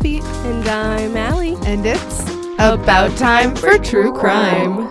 Sophie. And I'm Allie. And it's about time for true crime.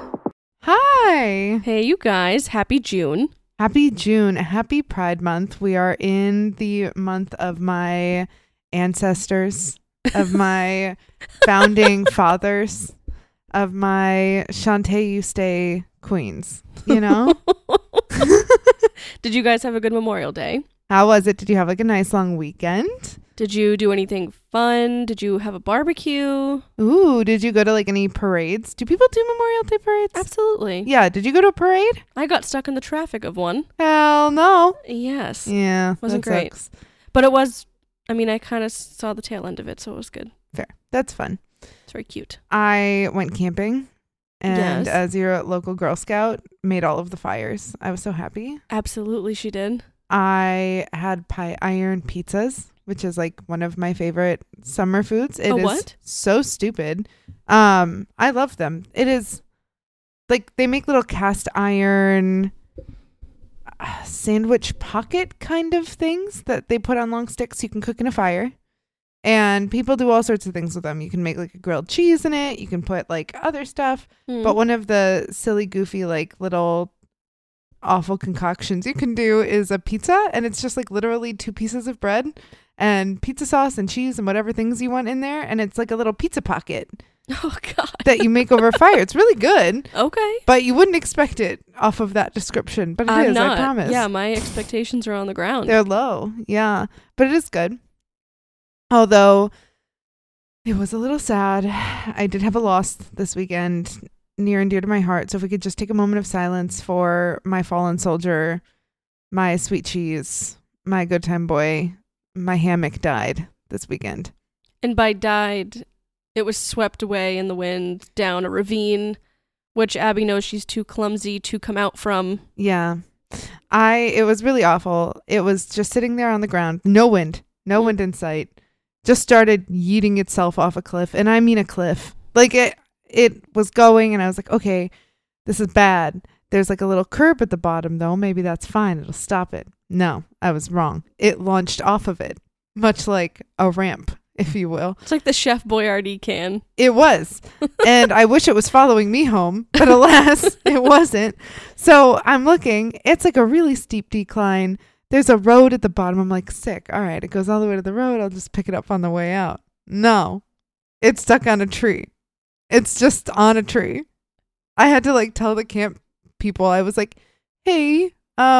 Hi. Hey, you guys. Happy June. Happy June. Happy Pride Month. We are in the month of my ancestors, of my founding fathers, of my Shantae You Stay queens, you know? Did you guys have a good Memorial Day? How was it? Did you have like a nice long weekend? Did you do anything fun? Did you have a barbecue? Ooh, did you go to like any parades? Do people do Memorial Day parades? Absolutely. Yeah, did you go to a parade? I got stuck in the traffic of one. Hell no. Yes. Yeah. Wasn't great. Sucks. But it was, I kind of saw the tail end of it, so it was good. Fair. That's fun. It's very cute. I went camping and Yes. as your local Girl Scout, made all of the fires. I was so happy. Absolutely, she did. I had pie iron pizzas, which is like one of my favorite summer foods. It is what? so stupid. I love them. It is like they make little cast iron sandwich pocket kind of things that they put on long sticks you can cook in a fire. And people do all sorts of things with them. You can make like a grilled cheese in it. You can put like other stuff. But one of the silly, goofy, like little awful concoctions you can do is a pizza. And it's just like literally 2 pieces of bread and pizza sauce and cheese and whatever things you want in there. And it's like a little pizza pocket Oh, God. that you make over a fire. It's really good. Okay. But you wouldn't expect it off of that description. But it is, I promise. Yeah, my expectations are on the ground. They're low. Yeah. But it is good. Although it was a little sad. I did have a loss this weekend near and dear to my heart. So if we could just take a moment of silence for my fallen soldier, my sweet cheese, my good time boy, my hammock died this weekend. And by died, it was swept away in the wind down a ravine, which Abby knows she's too clumsy to come out from. Yeah. It was really awful. It was just sitting there on the ground. No wind in sight. Just started yeeting itself off a cliff. And I mean a cliff. Like it was going and I was like, okay, this is bad. There's like a little curb at the bottom though. Maybe that's fine. It'll stop it. No, I was wrong. It launched off of it, much like a ramp, if you will. It's like the Chef Boyardee can. It was. And I wish it was following me home, but alas, it wasn't. So I'm looking. It's like a really steep decline. There's a road at the bottom. I'm like, sick. All right, it goes all the way to the road. I'll just pick it up on the way out. No, it's stuck on a tree. It's just on a tree. I had to like tell the camp people. I was like, hey,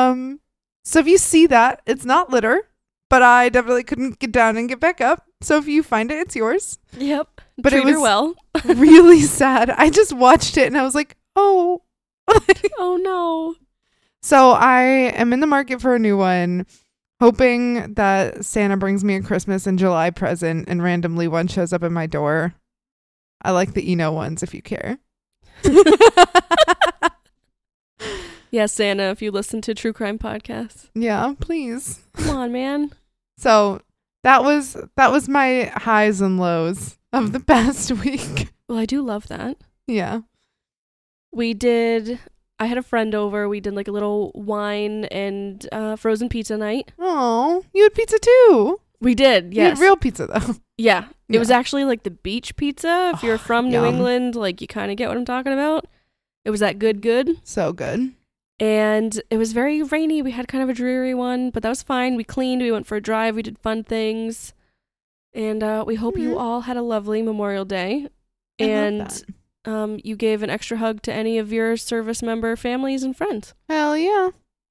so if you see that, it's not litter, but I definitely couldn't get down and get back up. So if you find it, it's yours. Yep. But treat it was her well. really sad. I just watched it and I was like, oh. Oh, no. So I am in the market for a new one, hoping that Santa brings me a Christmas and July present and randomly one shows up at my door. I like the Eno ones if you care. Yeah, Santa, if you listen to True Crime Podcasts. Yeah, please. Come on, man. So that was my highs and lows of the past week. Well, I do love that. Yeah. I had a friend over. We did like a little wine and frozen pizza night. Oh, you had pizza too. We did, You yes. had real pizza though. Yeah. It Yeah. was actually like the beach pizza. If you're from New yum. England, like you kind of get what I'm talking about. It was that good. So good. And it was very rainy. We had kind of a dreary one, but that was fine. We cleaned. We went for a drive. We did fun things. And we hope you all had a lovely Memorial Day. I love And that. you gave an extra hug to any of your service member families and friends. Hell yeah.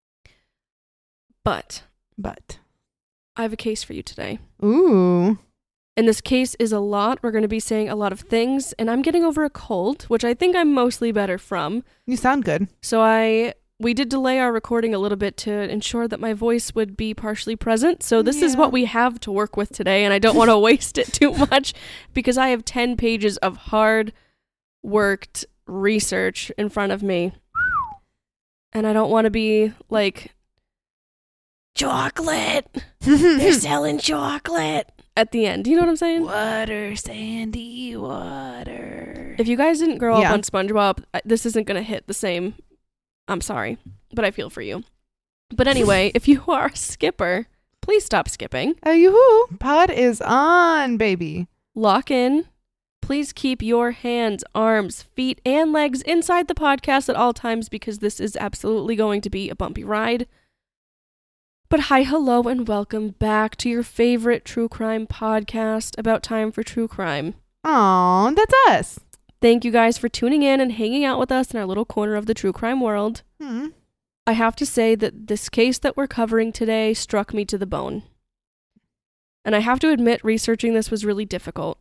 But But. I have a case for you today. Ooh. And this case is a lot. We're going to be saying a lot of things. And I'm getting over a cold, which I think I'm mostly better from. You sound good. So we did delay our recording a little bit to ensure that my voice would be partially present. So this is Yeah. what we have to work with today. And I don't want to waste it too much because I have 10 pages of hard worked research in front of me. And I don't want to be like, chocolate. They're selling chocolate at the end. Do you know what I'm saying? Water, Sandy, water. If you guys didn't grow Yeah. up on SpongeBob, this isn't going to hit the same. I'm sorry, but I feel for you. But anyway, if you are a skipper, please stop skipping. Yoo-hoo. Pod is on, baby. lock in. Please keep your hands, arms, feet, and legs inside the podcast at all times because this is absolutely going to be a bumpy ride. But hi, hello, and welcome back to your favorite true crime podcast, About Time for True Crime. Aw, that's us. Thank you guys for tuning in and hanging out with us in our little corner of the true crime world. I have to say that this case that we're covering today struck me to the bone. And I have to admit, researching this was really difficult.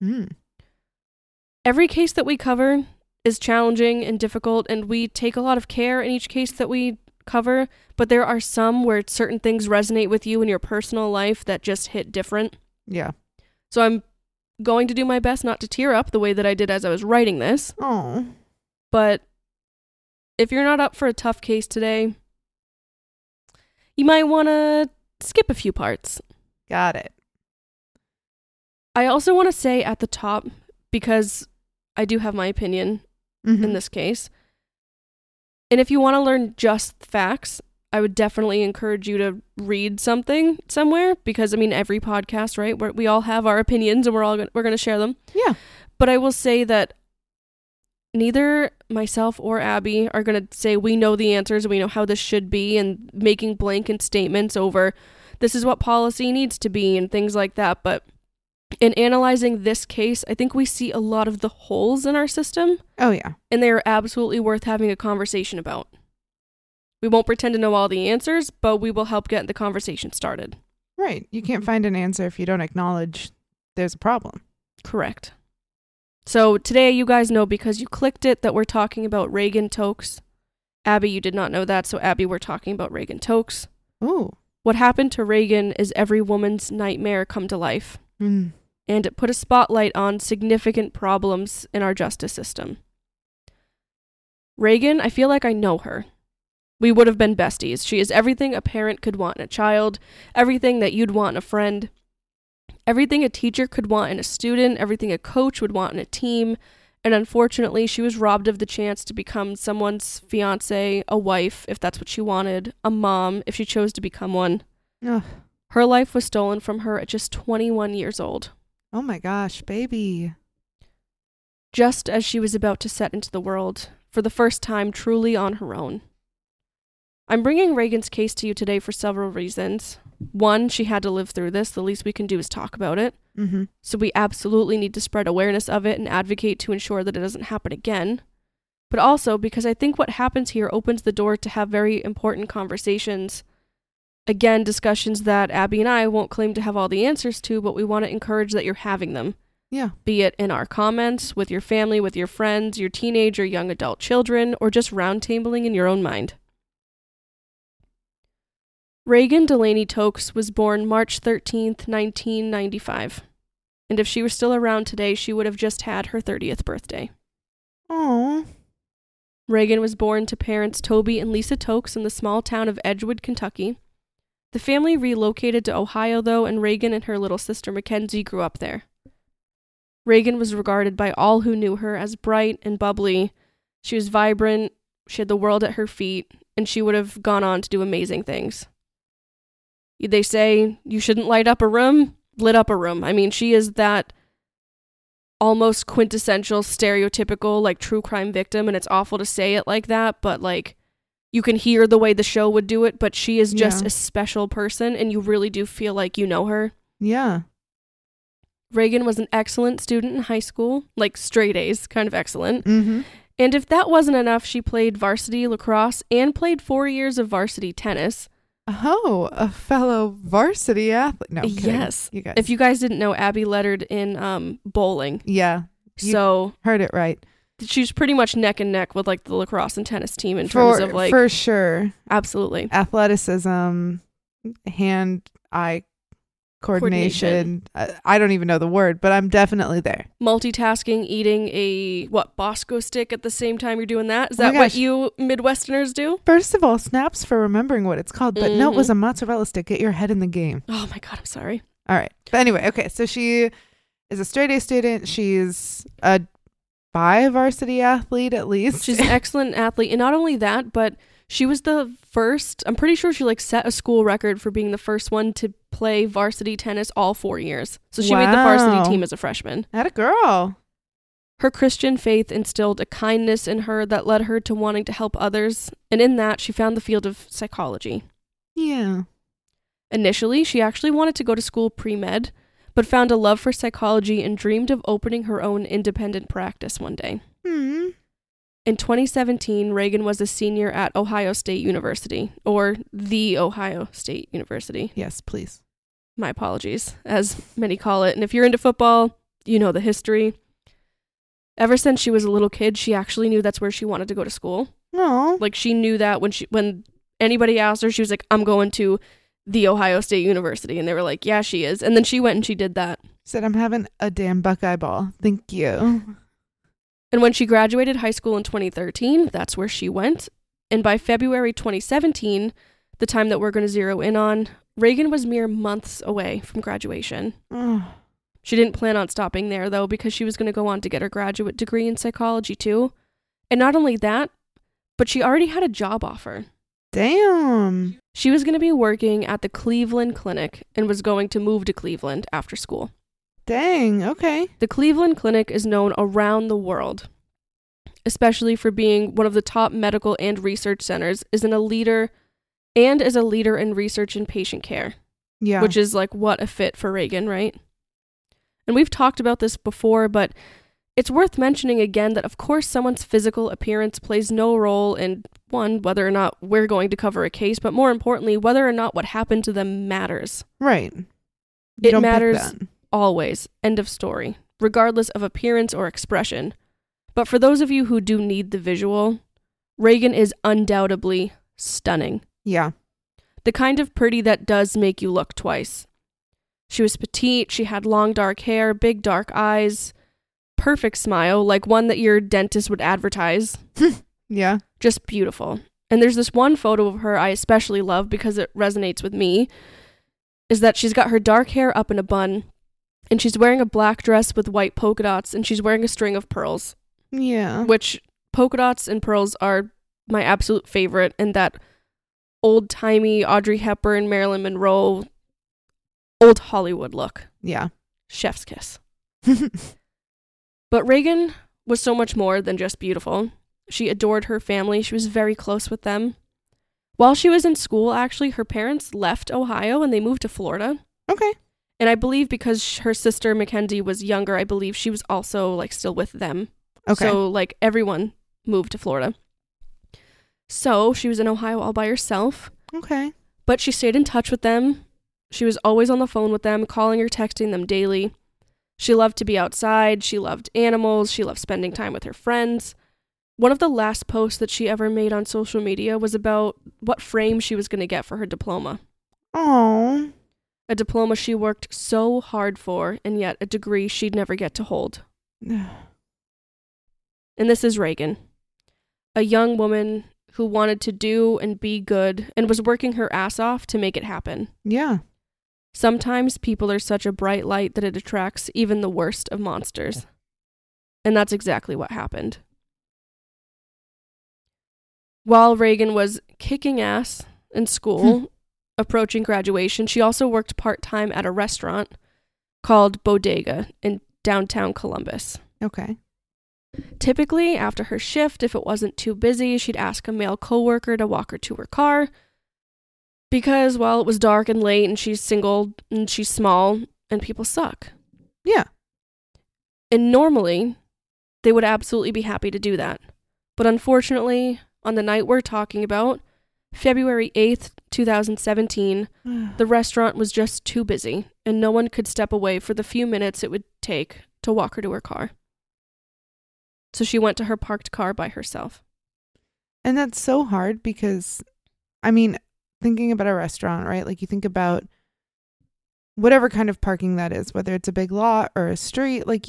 Every case that we cover is challenging and difficult, and we take a lot of care in each case that we cover, but there are some where certain things resonate with you in your personal life that just hit different. Yeah. So I'm going to do my best not to tear up the way that I did as I was writing this. Oh. But if you're not up for a tough case today, you might want to skip a few parts. Got it. I also want to say at the top, because I do have my opinion in this case, and if you want to learn just facts, I would definitely encourage you to read something somewhere, because I mean, every podcast, right? We all have our opinions and we're going to share them. Yeah. But I will say that neither myself or Abby are going to say we know the answers and we know how this should be, and making blanket statements over this is what policy needs to be and things like that. But in analyzing this case, I think we see a lot of the holes in our system. Oh, yeah. And they are absolutely worth having a conversation about. We won't pretend to know all the answers, but we will help get the conversation started. Right. You can't find an answer if you don't acknowledge there's a problem. Correct. So today, you guys know because you clicked it that we're talking about Reagan Tokes. Abby, you did not know that, so Abby, we're talking about Reagan Tokes. Ooh. What happened to Reagan is every woman's nightmare come to life. And it put a spotlight on significant problems in our justice system. Reagan, I feel like I know her. We would have been besties. She is everything a parent could want in a child, everything that you'd want in a friend, everything a teacher could want in a student, everything a coach would want in a team, and unfortunately, she was robbed of the chance to become someone's fiancé, a wife, if that's what she wanted, a mom, if she chose to become one. Ugh. Her life was stolen from her at just 21 years old. Oh my gosh, baby. Just as she was about to set into the world, for the first time truly on her own. I'm bringing Reagan's case to you today for several reasons. One, she had to live through this. The least we can do is talk about it. So we absolutely need to spread awareness of it and advocate to ensure that it doesn't happen again. But also because I think what happens here opens the door to have very important conversations. Again, discussions that Abby and I won't claim to have all the answers to, but we want to encourage that you're having them. Yeah. Be it in our comments, with your family, with your friends, your teenage or young adult children, or just roundtabling in your own mind. Reagan Delaney Tokes was born March 13th, 1995. And if she were still around today, she would have just had her 30th birthday. Aww. Reagan was born to parents Toby and Lisa Tokes in the small town of Edgewood, Kentucky. The family relocated to Ohio, though, and Reagan and her little sister Mackenzie grew up there. Reagan was regarded by all who knew her as bright and bubbly. She was vibrant, she had the world at her feet, and she would have gone on to do amazing things. They say you shouldn't light up a room, lit up a room. I mean, she is that almost quintessential, stereotypical, like, true crime victim, and it's awful to say it like that, but, like, you can hear the way the show would do it, but she is just a special person, and you really do feel like you know her. Yeah. Reagan was an excellent student in high school, like straight A's, kind of excellent. Mm-hmm. And if that wasn't enough, she played varsity lacrosse and played 4 years of varsity tennis. Oh, a fellow varsity athlete. No, kidding. Yes. You guys. If you guys didn't know, Abby lettered in bowling. Yeah. You So heard it right. she's pretty much neck and neck with, like, the lacrosse and tennis team in terms of, like... For sure. Absolutely. Athleticism, hand-eye coordination. I don't even know the word, but I'm definitely there. Multitasking, eating a, Bosco stick at the same time you're doing that? Is Oh my that what gosh. you Midwesterners do? First of all, snaps for remembering what it's called, but no, it was a mozzarella stick. Get your head in the game. Oh my God, I'm sorry. All right. But anyway, okay, so she is a straight A student. She's a bi-varsity athlete, at least. She's an excellent athlete. And not only that, but She was the first, I'm pretty sure she like set a school record for being the first one to play varsity tennis all 4 years. So she made the varsity team as a freshman. Atta girl. Her Christian faith instilled a kindness in her that led her to wanting to help others, and in that, she found the field of psychology. Yeah. Initially, she actually wanted to go to school pre-med, but found a love for psychology and dreamed of opening her own independent practice one day. In 2017, Reagan was a senior at Ohio State University, or the Ohio State University. Yes, please. My apologies, as many call it. And if you're into football, you know the history. Ever since she was a little kid, she actually knew that's where she wanted to go to school. Oh. Like, she knew that when anybody asked her, she was like, I'm going to the Ohio State University. And they were like, yeah, she is. And then she went and she did that. Said, I'm having a damn Buckeye ball. Thank you. And when she graduated high school in 2013, that's where she went. And by February 2017, the time that we're going to zero in on, Reagan was mere months away from graduation. Oh. She didn't plan on stopping there, though, because she was going to go on to get her graduate degree in psychology, too. And not only that, but she already had a job offer. Damn. She was going to be working at the Cleveland Clinic and was going to move to Cleveland after school. Dang, okay. The Cleveland Clinic is known around the world, especially for being one of the top medical and research centers, is a leader in research and patient care. Yeah. Which is like what a fit for Reagan, right? And we've talked about this before, but it's worth mentioning again that of course someone's physical appearance plays no role in, one, whether or not we're going to cover a case, but more importantly, whether or not what happened to them matters. Right. It matters always. End of story. Regardless of appearance or expression. But for those of you who do need the visual, Reagan is undoubtedly stunning. Yeah. The kind of pretty that does make you look twice. She was petite, she had long dark hair, big dark eyes, perfect smile, like one that your dentist would advertise. Yeah. Just beautiful. And there's this one photo of her I especially love because it resonates with me, is that she's got her dark hair up in a bun, and she's wearing a black dress with white polka dots, and she's wearing a string of pearls. Yeah. Which polka dots and pearls are my absolute favorite, and that old-timey Audrey Hepburn, Marilyn Monroe, old Hollywood look. Yeah. Chef's kiss. But Reagan was so much more than just beautiful. She adored her family. She was very close with them. While she was in school, actually, her parents left Ohio and they moved to Florida. Okay. And I believe because her sister Mackenzie was younger, I believe she was also like still with them. Okay. So like everyone moved to Florida. So she was in Ohio all by herself. Okay. But she stayed in touch with them. She was always on the phone with them, calling or texting them daily. She loved to be outside. She loved animals. She loved spending time with her friends. One of the last posts that she ever made on social media was about what frame she was going to get for her diploma. Oh. A diploma she worked so hard for, and yet a degree she'd never get to hold. And this is Reagan, a young woman who wanted to do and be good and was working her ass off to make it happen. Yeah. Sometimes people are such a bright light that it attracts even the worst of monsters. And that's exactly what happened. While Reagan was kicking ass in school, approaching graduation, she also worked part-time at a restaurant called Bodega in downtown Columbus. Okay. Typically, after her shift, if it wasn't too busy, she'd ask a male coworker to walk her to her car. Because, well, it was dark and late and she's single and she's small and people suck. Yeah. And normally, they would absolutely be happy to do that. But unfortunately, on the night we're talking about, February 8th, 2017, the restaurant was just too busy and no one could step away for the few minutes it would take to walk her to her car. So she went to her parked car by herself. And that's so hard because, I mean, thinking about a restaurant, right? Like you think about whatever kind of parking that is, whether it's a big lot or a street, like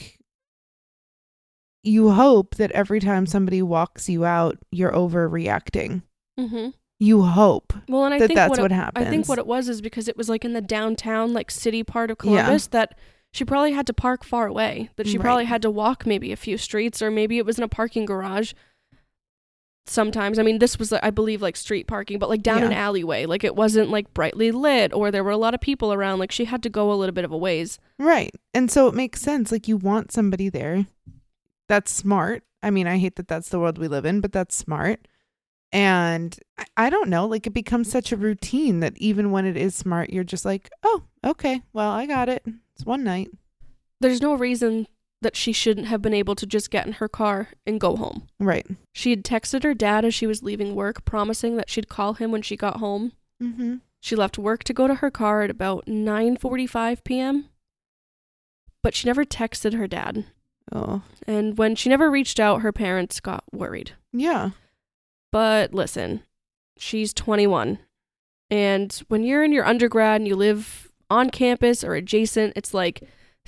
you hope that every time somebody walks you out, you're overreacting. Mm-hmm. You hope well, and I think that's what happens. I think what it was is because it was like in the downtown, like city part of Columbus that she probably had to park far away, that she probably had to walk maybe a few streets, or maybe it was in a parking garage. sometimes. I mean, this was, I believe, like street parking, but like down an alleyway. Like it wasn't like brightly lit or there were a lot of people around. Like she had to go a little bit of a ways. Right. And so it makes sense. Like you want somebody there that's smart. I mean, I hate that that's the world we live in, but that's smart. And I don't know, like it becomes such a routine that even when it is smart, you're just like, oh, okay, well, I got it. It's one night. There's no reason that she shouldn't have been able to just get in her car and go home. Right. She had texted her dad as she was leaving work, promising that she'd call him when she got home. Mm-hmm. She left work to go to her car at about 9:45 p.m., but she never texted her dad. Oh. And when she never reached out, her parents got worried. Yeah. But listen, she's 21. And when you're in your undergrad and you live on campus or adjacent, it's like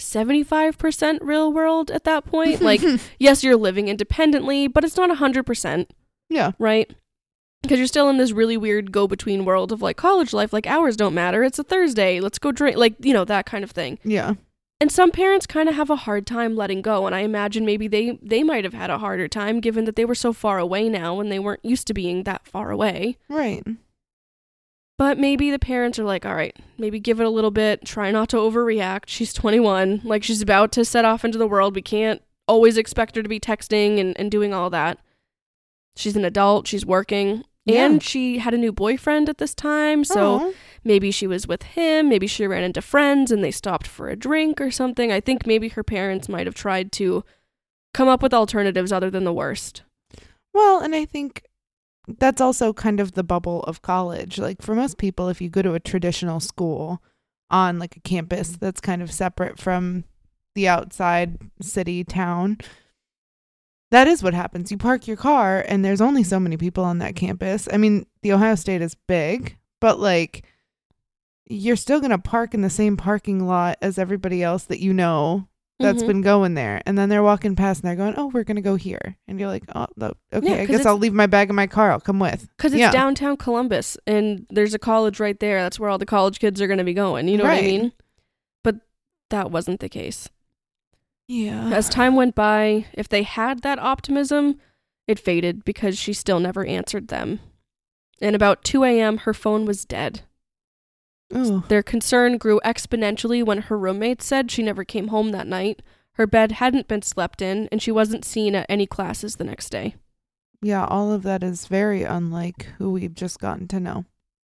75% real world at that point. Like, yes, you're living independently, but it's not 100%. Yeah. Right? Because you're still in this really weird go-between world of like college life. Like, hours don't matter. It's a Thursday. Let's go drink. Like, you know, that kind of thing. Yeah. And some parents kind of have a hard time letting go. And I imagine maybe they might have had a harder time given that they were so far away now and they weren't used to being that far away. Right. But maybe the parents are like, all right, maybe give it a little bit. Try not to overreact. She's 21. Like, she's about to set off into the world. We can't always expect her to be texting and doing all that. She's an adult. She's working. Yeah. And she had a new boyfriend at this time. So maybe she was with him. Maybe she ran into friends and they stopped for a drink or something. I think maybe her parents might have tried to come up with alternatives other than the worst. Well, and I think that's also kind of the bubble of college. Like for most people, if you go to a traditional school on like a campus that's kind of separate from the outside city town, that is what happens. You park your car and there's only so many people on that campus. I mean, the Ohio State is big, but like you're still going to park in the same parking lot as everybody else that you know that's been going there. And then they're walking past and they're going, oh, we're going to go here. And you're like, oh, okay, I guess I'll leave my bag in my car. I'll come with. Because it's downtown Columbus and there's a college right there. That's where all the college kids are going to be going. You know what I mean? But that wasn't the case. Yeah. As time went by, if they had that optimism, it faded because she still never answered them. And about 2 a.m., her phone was dead. Oh. Their concern grew exponentially when her roommate said she never came home that night. Her bed hadn't been slept in, and she wasn't seen at any classes the next day. Yeah, all of that is very unlike who we've just gotten to know.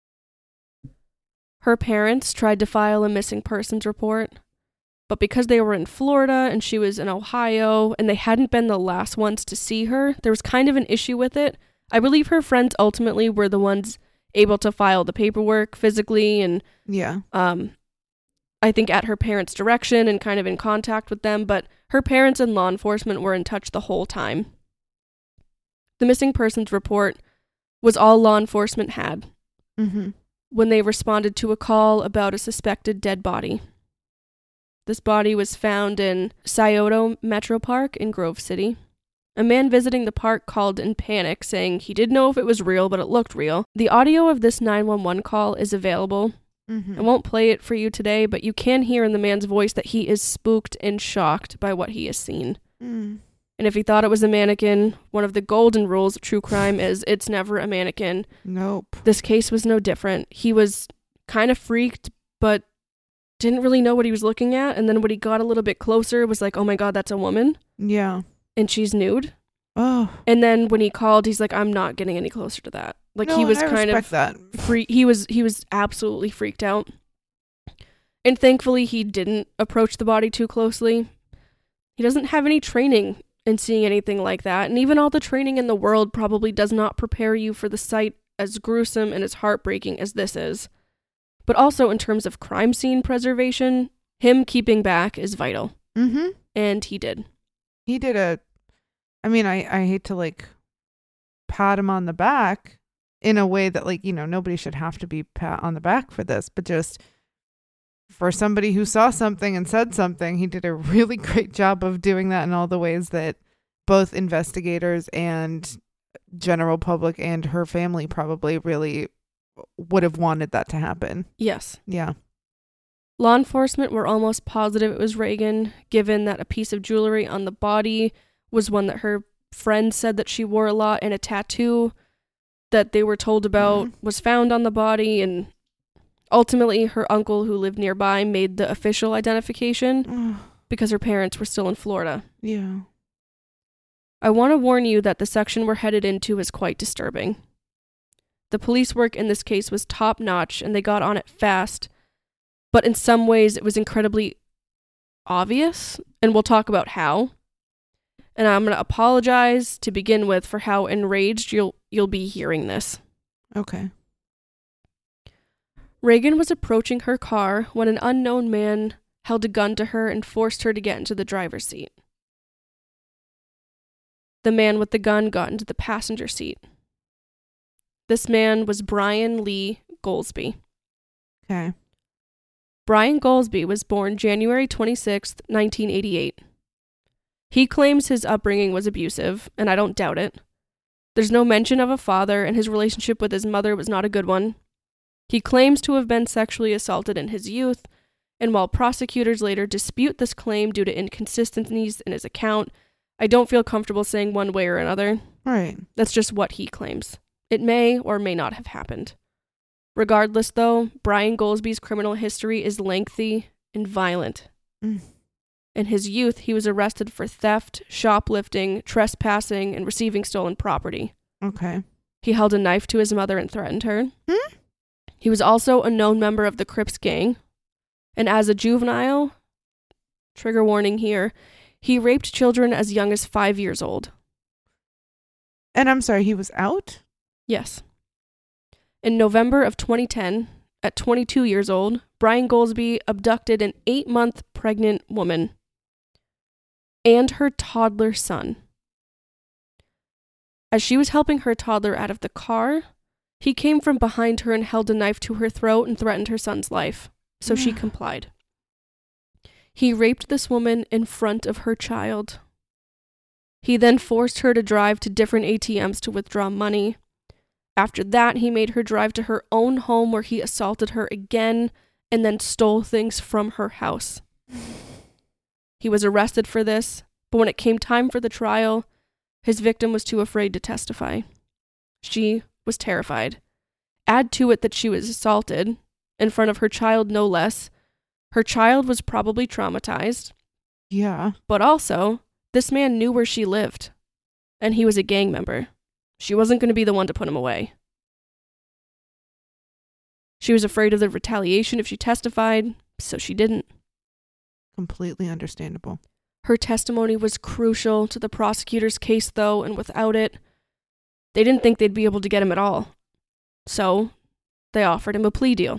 Her parents tried to file a missing persons report, but because they were in Florida and she was in Ohio and they hadn't been the last ones to see her, there was kind of an issue with it. I believe her friends ultimately were the ones able to file the paperwork physically and I think at her parents' direction and kind of in contact with them, but her parents and law enforcement were in touch the whole time. The missing persons report was all law enforcement had when they responded to a call about a suspected dead body. This body was found in Scioto Metro Park in Grove City. A man visiting the park called in panic, saying he didn't know if it was real, but it looked real. The audio of this 911 call is available. I won't play it for you today, but you can hear in the man's voice that he is spooked and shocked by what he has seen. And if he thought it was a mannequin, one of the golden rules of true crime is it's never a mannequin. Nope. This case was no different. He was kind of freaked, but didn't really know what he was looking at. And then when he got a little bit closer, it was like, oh my God, that's a woman. Yeah. And she's nude. Oh. And then when he called, he's like, I'm not getting any closer to that. Like he was kind of he was absolutely freaked out. And thankfully he didn't approach the body too closely. He doesn't have any training in seeing anything like that. And even all the training in the world probably does not prepare you for the sight as gruesome and as heartbreaking as this is. But also in terms of crime scene preservation, him keeping back is vital. And he did. He did I hate to like pat him on the back in a way that like, you know, nobody should have to be pat on the back for this, but just for somebody who saw something and said something, he did a really great job of doing that in all the ways that both investigators and general public and her family probably really would have wanted that to happen. Yes. Yeah. Law enforcement were almost positive it was Reagan, given that a piece of jewelry on the body was one that her friends said that she wore a lot, and a tattoo that they were told about was found on the body, and ultimately her uncle who lived nearby made the official identification because her parents were still in Florida. Yeah. I want to warn you that the section we're headed into is quite disturbing. The police work in this case was top-notch, and they got on it fast, but in some ways it was incredibly obvious, and we'll talk about how. And I'm going to apologize to begin with for how enraged you'll be hearing this. Okay. Reagan was approaching her car when an unknown man held a gun to her and forced her to get into the driver's seat. The man with the gun got into the passenger seat. This man was Brian Lee Goldsby. Okay. Brian Goldsby was born January 26th, 1988. He claims his upbringing was abusive, and I don't doubt it. There's no mention of a father, and his relationship with his mother was not a good one. He claims to have been sexually assaulted in his youth, and while prosecutors later dispute this claim due to inconsistencies in his account, I don't feel comfortable saying one way or another. Right. That's just what he claims. It may or may not have happened. Regardless, though, Brian Goldsby's criminal history is lengthy and violent. In his youth, he was arrested for theft, shoplifting, trespassing, and receiving stolen property. Okay. He held a knife to his mother and threatened her. He was also a known member of the Crips gang. And as a juvenile, trigger warning here, he raped children as young as 5 years old. And I'm sorry, he was out? Yes. In November of 2010, at 22 years old, Brian Goldsby abducted an 8-month pregnant woman and her toddler son. As she was helping her toddler out of the car, he came from behind her and held a knife to her throat and threatened her son's life, so she complied. He raped this woman in front of her child. He then forced her to drive to different ATMs to withdraw money. After that, he made her drive to her own home where he assaulted her again and then stole things from her house. He was arrested for this, but when it came time for the trial, his victim was too afraid to testify. She was terrified. Add to it that she was assaulted, in front of her child no less. Her child was probably traumatized. Yeah. But also, this man knew where she lived, and he was a gang member. She wasn't going to be the one to put him away. She was afraid of the retaliation if she testified, so she didn't. Completely understandable. Her testimony was crucial to the prosecutor's case, though, and without it, they didn't think they'd be able to get him at all. So, they offered him a plea deal.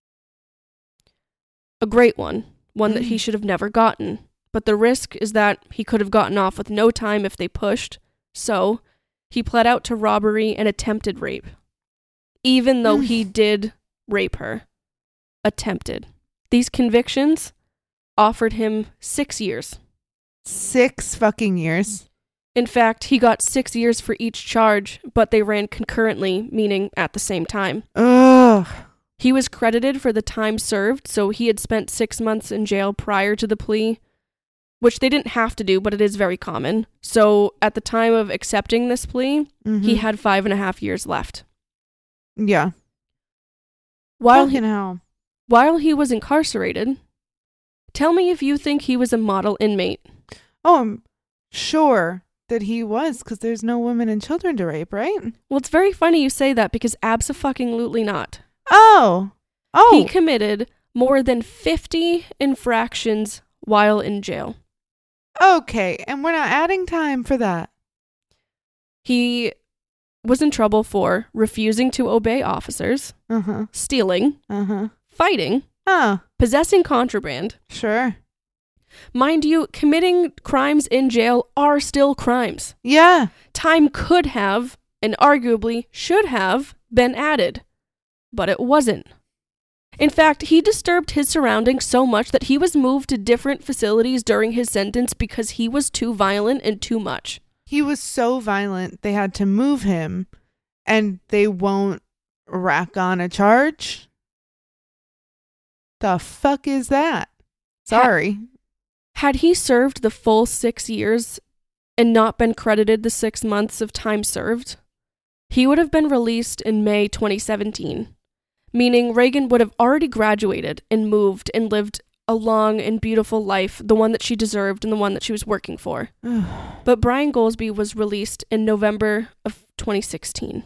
A great one that he should have never gotten. But the risk is that he could have gotten off with no time if they pushed, so he pled out to robbery and attempted rape. Even though he did rape her. Attempted. These convictions offered him 6 years. 6 fucking years. In fact, he got 6 years for each charge, but they ran concurrently, meaning at the same time. Ugh. He was credited for the time served, so he had spent 6 months in jail prior to the plea, which they didn't have to do, but it is very common. So at the time of accepting this plea, he had 5.5 years left. Yeah. While he was incarcerated, tell me if you think he was a model inmate. Oh, I'm sure that he was, because there's no women and children to rape, right? Well, it's very funny you say that, because abso-fucking-lutely not. Oh. He committed more than 50 infractions while in jail. Okay, and we're not adding time for that. He was in trouble for refusing to obey officers, stealing, fighting, possessing contraband. Sure. Mind you, committing crimes in jail are still crimes. Yeah. Time could have, and arguably should have, been added. But it wasn't. In fact, he disturbed his surroundings so much that he was moved to different facilities during his sentence because he was too violent and too much. He was so violent, they had to move him, and they won't rack on a charge? The fuck is that? Sorry. Had he served the full 6 years and not been credited the 6 months of time served, he would have been released in May 2017, meaning Reagan would have already graduated and moved and lived a long and beautiful life, the one that she deserved and the one that she was working for. But Brian Goolsbee was released in November of 2016.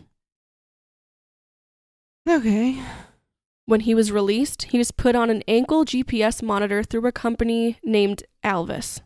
Okay. When he was released, he was put on an ankle GPS monitor through a company named Alvis.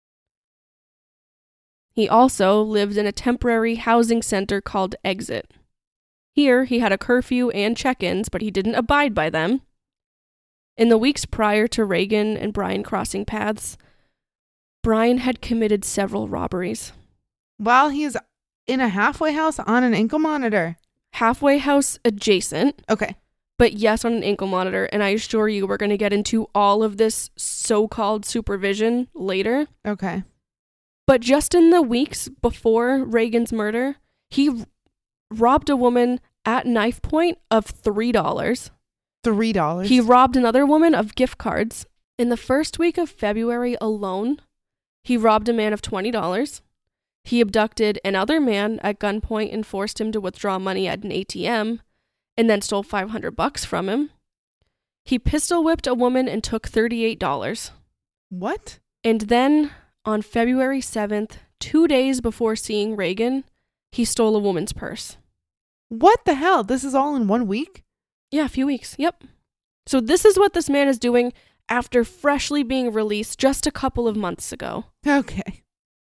He also lived in a temporary housing center called Exit. Here, he had a curfew and check-ins, but he didn't abide by them. In the weeks prior to Reagan and Brian crossing paths, Brian had committed several robberies. While he's in a halfway house on an ankle monitor. Halfway house adjacent. Okay. But yes, on an ankle monitor. And I assure you, we're going to get into all of this so-called supervision later. Okay. But just in the weeks before Reagan's murder, he robbed a woman at knife point of $3. $3. He robbed another woman of gift cards. In the first week of February alone, he robbed a man of $20. He abducted another man at gunpoint and forced him to withdraw money at an ATM, and then stole $500 from him. He pistol whipped a woman and took $38. What? And then, on February 7th, 2 days before seeing Reagan, he stole a woman's purse. What the hell? This is all in 1 week? Yeah, a few weeks. Yep. So this is what this man is doing after freshly being released just a couple of months ago. Okay.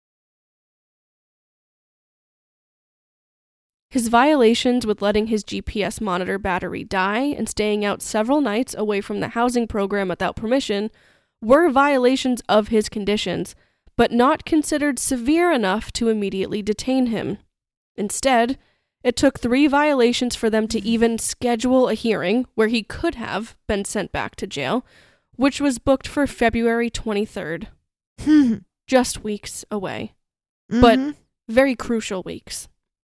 His violations with letting his GPS monitor battery die and staying out several nights away from the housing program without permission were violations of his conditions, but not considered severe enough to immediately detain him. Instead, it took 3 violations for them to even schedule a hearing where he could have been sent back to jail, which was booked for February 23rd. Just weeks away. But very crucial weeks.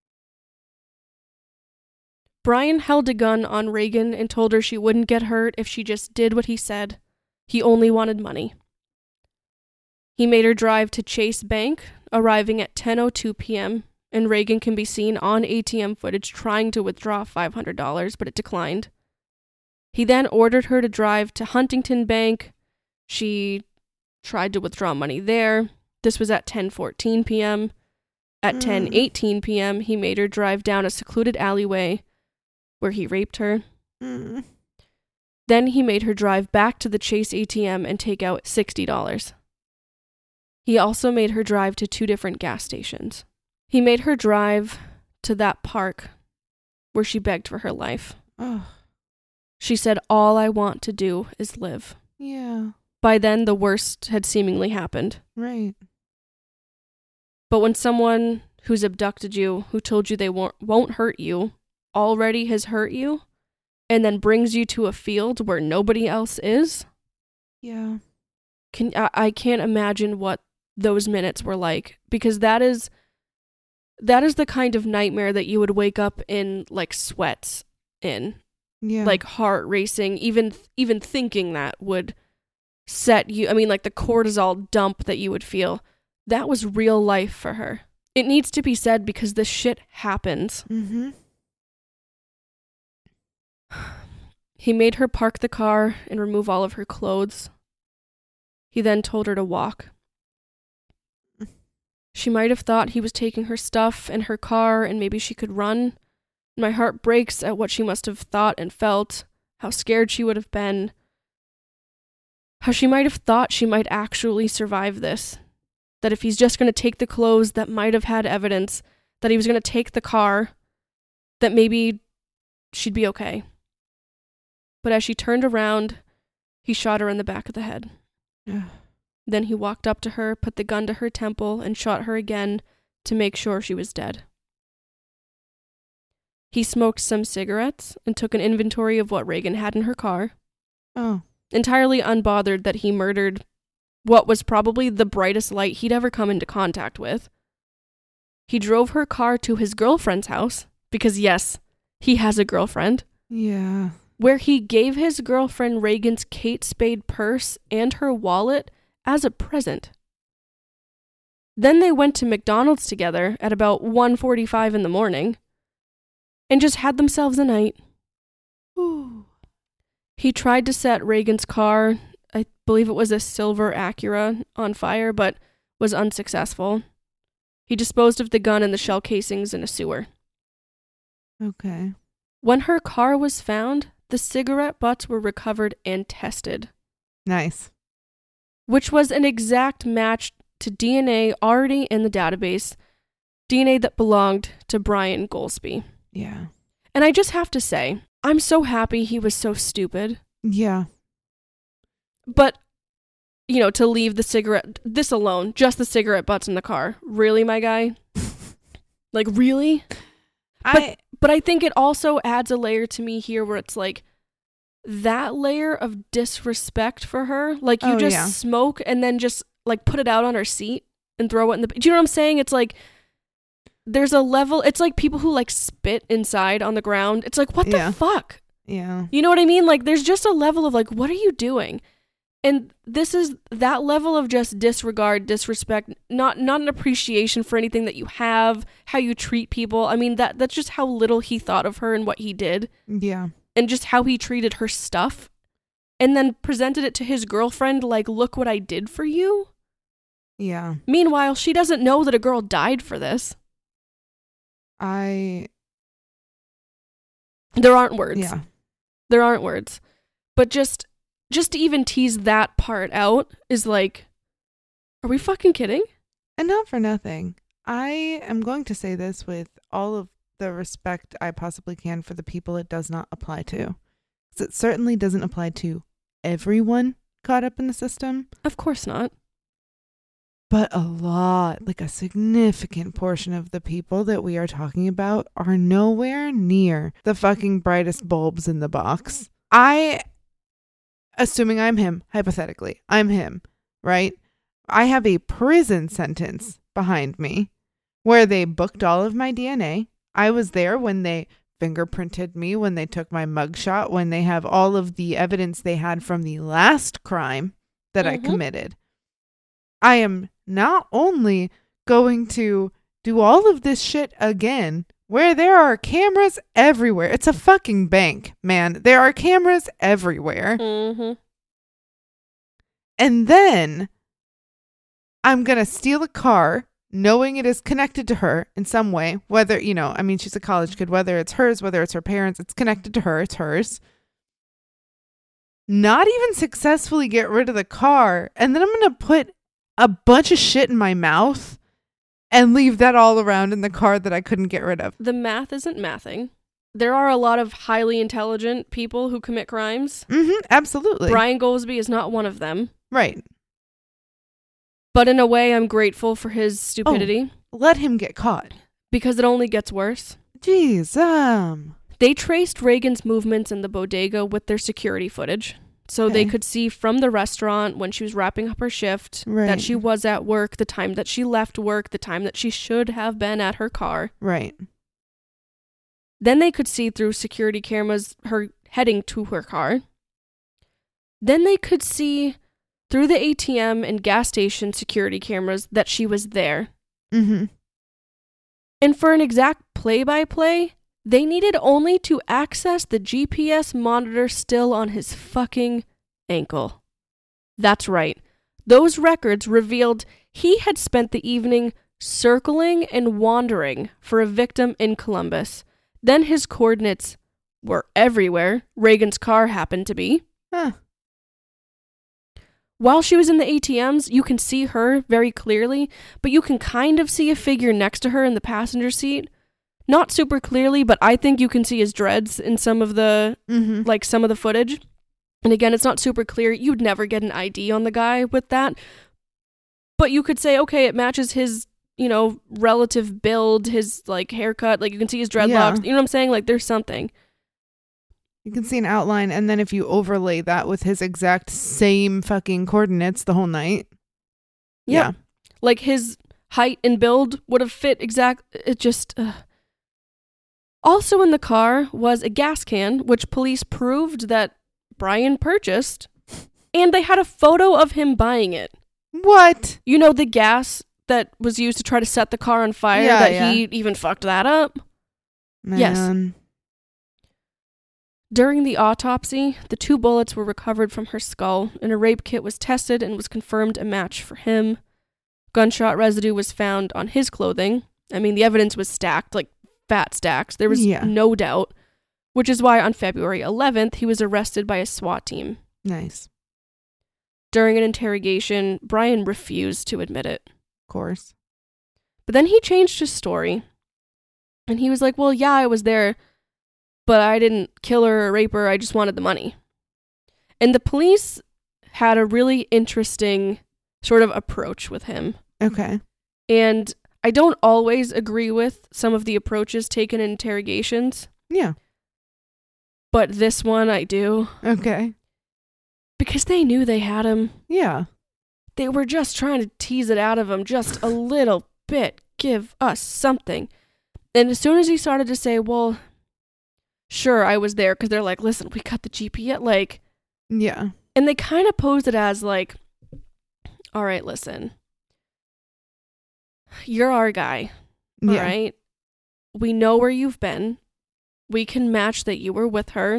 Brian held a gun on Reagan and told her she wouldn't get hurt if she just did what he said. He only wanted money. He made her drive to Chase Bank, arriving at 10:02 p.m., and Reagan can be seen on ATM footage trying to withdraw $500, but it declined. He then ordered her to drive to Huntington Bank. She tried to withdraw money there. This was at 10:14 p.m. At 10:18 p.m., he made her drive down a secluded alleyway where he raped her. Then he made her drive back to the Chase ATM and take out $60. He also made her drive to 2 different gas stations. He made her drive to that park where she begged for her life. She said, "All I want to do is live." Yeah. By then, the worst had seemingly happened. Right. But when someone who's abducted you, who told you they won't hurt you, already has hurt you, and then brings you to a field where nobody else is, yeah, I can't imagine what those minutes were like, because that is the kind of nightmare that you would wake up in like sweats in. Yeah. Like heart racing, even thinking that would set you, I mean, like the cortisol dump that you would feel. That was real life for her. It needs to be said because this shit happens. He made her park the car and remove all of her clothes. He then told her to walk. She might have thought he was taking her stuff and her car and maybe she could run. My heart breaks at what she must have thought and felt, how scared she would have been, how she might have thought she might actually survive this. That if he's just going to take the clothes that might have had evidence, that he was going to take the car, that maybe she'd be okay. But as she turned around, he shot her in the back of the head. Then he walked up to her, put the gun to her temple, and shot her again to make sure she was dead. He smoked some cigarettes and took an inventory of what Reagan had in her car. Entirely unbothered that he murdered what was probably the brightest light he'd ever come into contact with. He drove her car to his girlfriend's house, because yes, he has a girlfriend. Yeah. Where he gave his girlfriend Reagan's Kate Spade purse and her wallet as a present. Then they went to McDonald's together at about 1:45 in the morning and just had themselves a night. Ooh. He tried to set Reagan's car, I believe it was a silver Acura, on fire, but was unsuccessful. He disposed of the gun and the shell casings in a sewer. Okay. When her car was found, the cigarette butts were recovered and tested, Nice. which was an exact match to DNA already in the database, DNA that belonged to Brian Goldsby. Yeah. And I just have to say, I'm so happy he was so stupid. Yeah. But, you know, to leave the cigarette, this alone, just the cigarette butts in the car. Really, my guy? Like, really? But I think it also adds a layer to me here where it's like, that layer of disrespect for her. Like, you smoke and then just, like, put it out on her seat and throw it in the... Do you know what I'm saying? It's like, there's a level... It's like people who, like, spit inside on the ground. It's like, what the fuck? Yeah. You know what I mean? Like, there's just a level of, like, what are you doing? And this is that level of just disregard, disrespect, not an appreciation for anything that you have, how you treat people. I mean, that's just how little he thought of her and what he did. Yeah. And just how he treated her stuff. And then presented it to his girlfriend like, look what I did for you. Yeah. Meanwhile, she doesn't know that a girl died for this. There aren't words. Yeah. There aren't words. But just to even tease that part out is like, are we fucking kidding? And not for nothing. I am going to say this with all of the respect I possibly can for the people it does not apply to. Because it certainly doesn't apply to everyone caught up in the system. Of course not. But a lot, like a significant portion of the people that we are talking about are nowhere near the fucking brightest bulbs in the box. Assuming I'm him, hypothetically, I'm him, right? I have a prison sentence behind me where they booked all of my DNA. I was there when they fingerprinted me, when they took my mugshot, when they have all of the evidence they had from the last crime that I committed. I am not only going to do all of this shit again, where there are cameras everywhere. It's a fucking bank, man. There are cameras everywhere. Mm-hmm. And then I'm going to steal a car, knowing it is connected to her in some way. Whether, she's a college kid, whether it's hers, whether it's her parents, it's connected to her, it's hers. Not even successfully get rid of the car. And then I'm going to put a bunch of shit in my mouth and leave that all around in the car that I couldn't get rid of. The math isn't mathing. There are a lot of highly intelligent people who commit crimes. Mm-hmm, absolutely. Brian Goldsby is not one of them. Right. But in a way, I'm grateful for his stupidity. Oh, let him get caught. Because it only gets worse. Jeez. They traced Reagan's movements in the bodega with their security footage. So they could see from the restaurant when she was wrapping up her shift that she was at work, the time that she left work, the time that she should have been at her car. Right. Then they could see through security cameras her heading to her car. Then they could see through the ATM and gas station security cameras that she was there. Mm-hmm. And for an exact play-by-play, they needed only to access the GPS monitor still on his fucking ankle. That's right. Those records revealed he had spent the evening circling and wandering for a victim in Columbus. Then his coordinates were everywhere Reagan's car happened to be. Huh. While she was in the ATMs, you can see her very clearly, but you can kind of see a figure next to her in the passenger seat. Not super clearly, but I think you can see his dreads in some of the, some of the footage. And again, it's not super clear. You'd never get an ID on the guy with that. But you could say, okay, it matches his, relative build, his, haircut. Like, you can see his dreadlocks. Yeah. You know what I'm saying? Like, there's something. You can see an outline, and then if you overlay that with his exact same fucking coordinates the whole night. Yeah. Like, his height and build would have fit it just... Also in the car was a gas can, which police proved that Brian purchased, and they had a photo of him buying it. What? The gas that was used to try to set the car on fire, he even fucked that up? Man. Yes. During the autopsy, the 2 bullets were recovered from her skull, and a rape kit was tested and was confirmed a match for him. Gunshot residue was found on his clothing. I mean, the evidence was stacked, like fat stacks. There was no doubt, which is why on February 11th, he was arrested by a SWAT team. Nice. During an interrogation, Brian refused to admit it. Of course. But then he changed his story. And he was like, well, yeah, I was there, but I didn't kill her or rape her. I just wanted the money. And the police had a really interesting sort of approach with him. Okay. And I don't always agree with some of the approaches taken in interrogations. Yeah. But this one I do. Okay. Because they knew they had him. Yeah. They were just trying to tease it out of him just a little bit. Give us something. And as soon as he started to say, well, sure, I was there, because they're like, listen, we got the GPS, like... Yeah. And they kind of posed it as like, all right, listen, you're our guy, all right? We know where you've been. We can match that you were with her.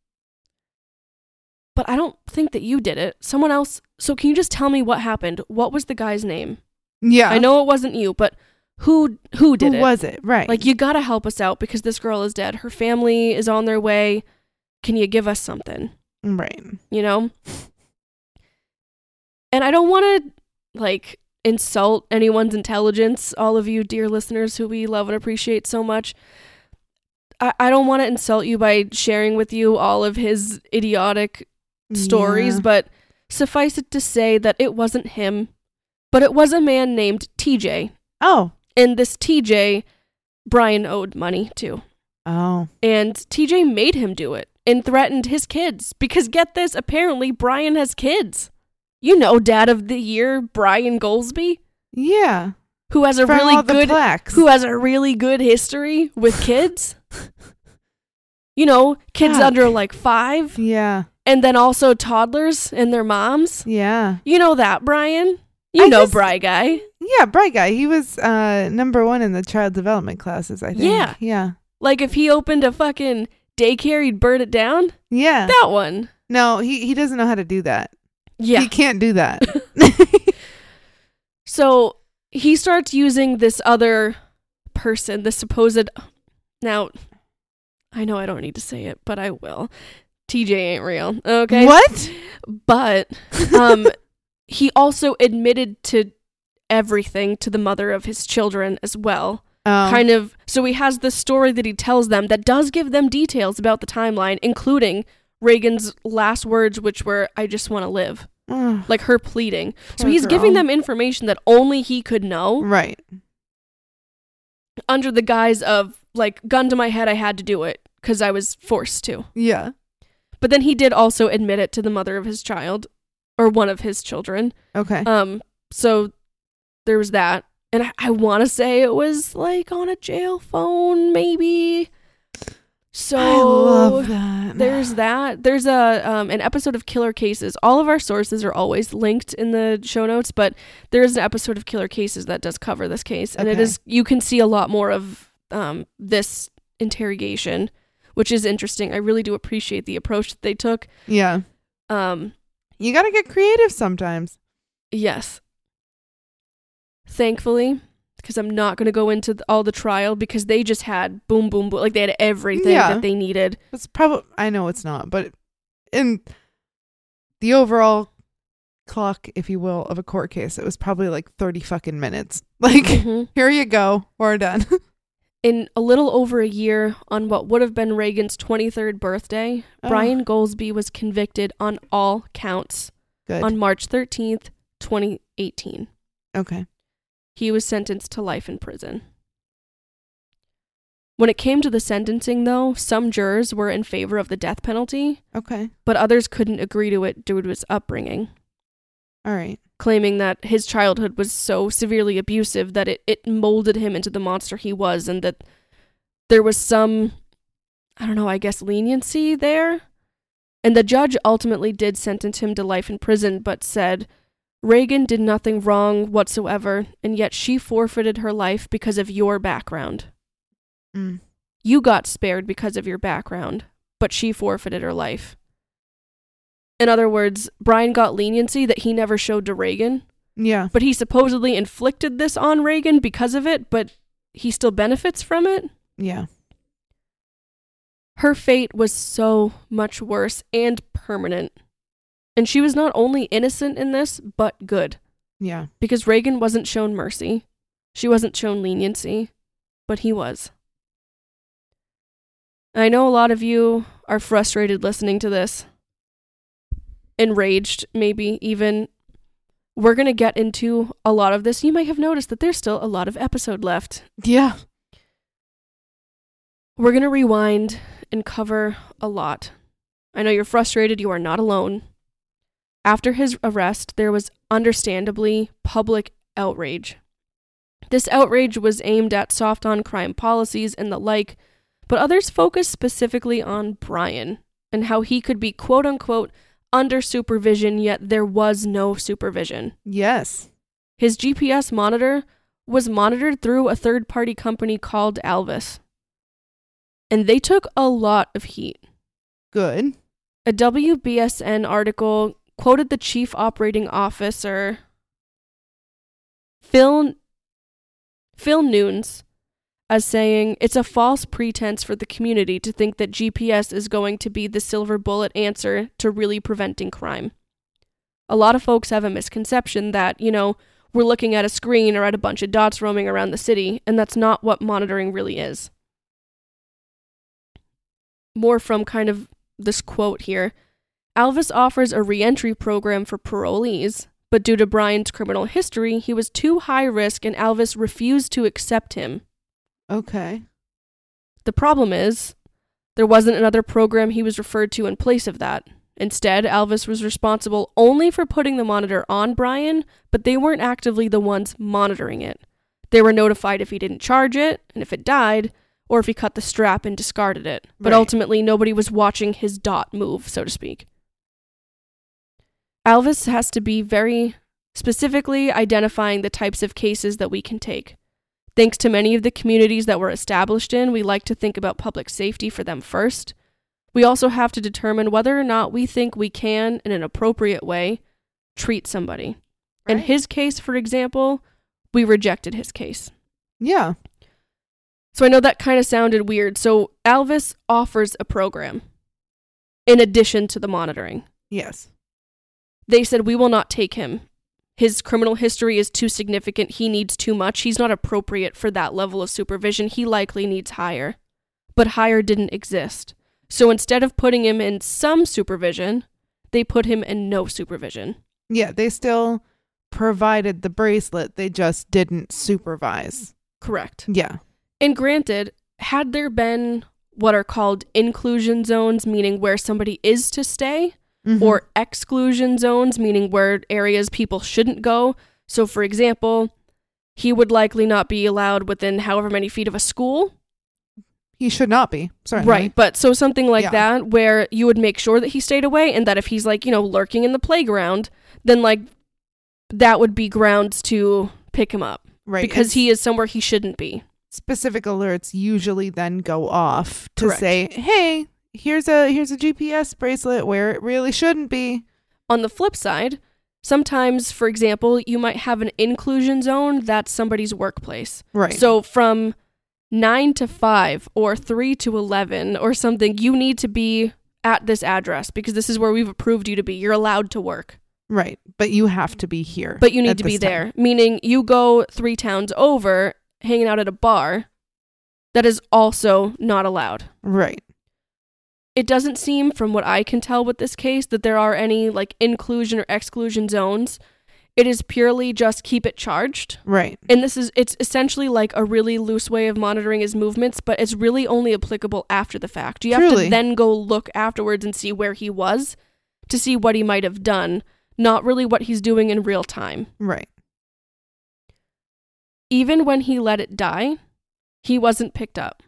But I don't think that you did it. Someone else. So can you just tell me what happened? What was the guy's name? Yeah. I know it wasn't you, but who did it? Who was it? Right. Like, you gotta help us out because this girl is dead. Her family is on their way. Can you give us something? Right. You know? And I don't want to, like, insult anyone's intelligence, all of you dear listeners who we love and appreciate so much. I don't want to insult you by sharing with you all of his idiotic stories, but suffice it to say that it wasn't him, but it was a man named TJ. Oh. And this TJ, Brian owed money to. Oh. And TJ made him do it and threatened his kids. Because get this, apparently Brian has kids. You know, Dad of the Year, Brian Goldsby? Yeah. Who has a really good history with kids. You know, kids under like 5. Yeah. And then also toddlers and their moms. Yeah. You know that, Brian? You know Bri Guy. Yeah, Bri Guy. He was number 1 in the child development classes, I think. Yeah. Yeah. Like if he opened a fucking daycare, he'd burn it down? Yeah. That one. No, he doesn't know how to do that. Yeah. He can't do that. So he starts using this other person, the supposed... Now, I know I don't need to say it, but I will. TJ ain't real, okay? What? But he also admitted to everything to the mother of his children as well. Kind of. So he has this story that he tells them that does give them details about the timeline, including Reagan's last words, which were, "I just want to live." Like her pleading. So he's giving them information that only he could know. Right. Under the guise of, like, gun to my head, I had to do it because I was forced to. Yeah. But then he did also admit it to the mother of his child, or one of his children. Okay. So there was that. And I want to say it was, like, on a jail phone, maybe. So I love that. There's that. There's an episode of Killer Cases. All of our sources are always linked in the show notes, but there is an episode of Killer Cases that does cover this case, and it is, you can see a lot more of this interrogation, which is interesting. I really do appreciate the approach that they took. Yeah. You got to get creative sometimes. Yes. Thankfully, because I'm not going to go into all the trial, because they just had boom, boom, boom. Like, they had everything that they needed. It's probably, I know it's not, but in the overall clock, if you will, of a court case, it was probably like 30 fucking minutes. Like, here you go. We're done. In a little over a year, on what would have been Reagan's 23rd birthday, Brian Goldsby was convicted on all counts. Good. On March 13th, 2018. Okay. He was sentenced to life in prison. When it came to the sentencing, though, some jurors were in favor of the death penalty. Okay. But others couldn't agree to it due to his upbringing. All right. Claiming that his childhood was so severely abusive that it molded him into the monster he was, and that there was some, I don't know, I guess leniency there. And the judge ultimately did sentence him to life in prison, but said, Reagan did nothing wrong whatsoever, and yet she forfeited her life because of your background. Mm. You got spared because of your background, but she forfeited her life. In other words, Brian got leniency that he never showed to Reagan, Yeah. but he supposedly inflicted this on Reagan because of it, but he still benefits from it. Yeah. Her fate was so much worse and permanent. And she was not only innocent in this, but good. Yeah. Because Reagan wasn't shown mercy. She wasn't shown leniency, but he was. I know a lot of you are frustrated listening to this. Enraged, maybe even. We're going to get into a lot of this. You might have noticed that there's still a lot of episode left. Yeah. We're going to rewind and cover a lot. I know you're frustrated. You are not alone. After his arrest, there was understandably public outrage. This outrage was aimed at soft on crime policies and the like, but others focused specifically on Brian and how he could be quote unquote under supervision, yet there was no supervision. Yes. His GPS monitor was monitored through a third-party company called Alvis. And they took a lot of heat. Good. A WBSN article quoted the chief operating officer, Phil Nunes, as saying, "It's a false pretense for the community to think that GPS is going to be the silver bullet answer to really preventing crime. A lot of folks have a misconception that, we're looking at a screen or at a bunch of dots roaming around the city, and that's not what monitoring really is." More from kind of this quote here. Alvis offers a re-entry program for parolees, but due to Brian's criminal history, he was too high risk and Alvis refused to accept him. Okay. The problem is, there wasn't another program he was referred to in place of that. Instead, Alvis was responsible only for putting the monitor on Brian, but they weren't actively the ones monitoring it. They were notified if he didn't charge it, and if it died, or if he cut the strap and discarded it. But Right. ultimately, nobody was watching his dot move, so to speak. Alvis has to be very specifically identifying the types of cases that we can take. Thanks to many of the communities that we're established in, we like to think about public safety for them first. We also have to determine whether or not we think we can, in an appropriate way, treat somebody. In Right. his case, for example, we rejected his case. Yeah. So I know that kind of sounded weird. So Alvis offers a program in addition to the monitoring. Yes. They said, "We will not take him. His criminal history is too significant. He needs too much. He's not appropriate for that level of supervision. He likely needs higher." But higher didn't exist. So instead of putting him in some supervision, they put him in no supervision. Yeah, they still provided the bracelet. They just didn't supervise. Correct. Yeah. And granted, had there been what are called inclusion zones, meaning where somebody is to stay, Mhm. or exclusion zones, meaning where areas people shouldn't go. So, for example, he would likely not be allowed within however many feet of a school. He should not be. Certainly. Right. But so something like Yeah. that, where you would make sure that he stayed away, and that if he's lurking in the playground, then that would be grounds to pick him up. Right. Because It's he is somewhere he shouldn't be. specific alerts usually then go off to Correct. say, "Hey, here's a GPS bracelet where it really shouldn't be." On the flip side, sometimes, for example, you might have an inclusion zone that's somebody's workplace. Right. So from 9 to 5 or 3 to 11 or something, you need to be at this address because this is where we've approved you to be. You're allowed to work, Right. But you have to be here. but you need at to be this time. there. Meaning you go 3 towns over, hanging out at a bar, that is also not allowed. Right. It doesn't seem, from what I can tell with this case, that there are any inclusion or exclusion zones. It is purely just keep it charged. Right. And it's essentially like a really loose way of monitoring his movements, but it's really only applicable after the fact. You have Truly. to then go look afterwards and see where he was to see what he might have done, not really what he's doing in real time. Right. Even when he let it die, he wasn't picked up.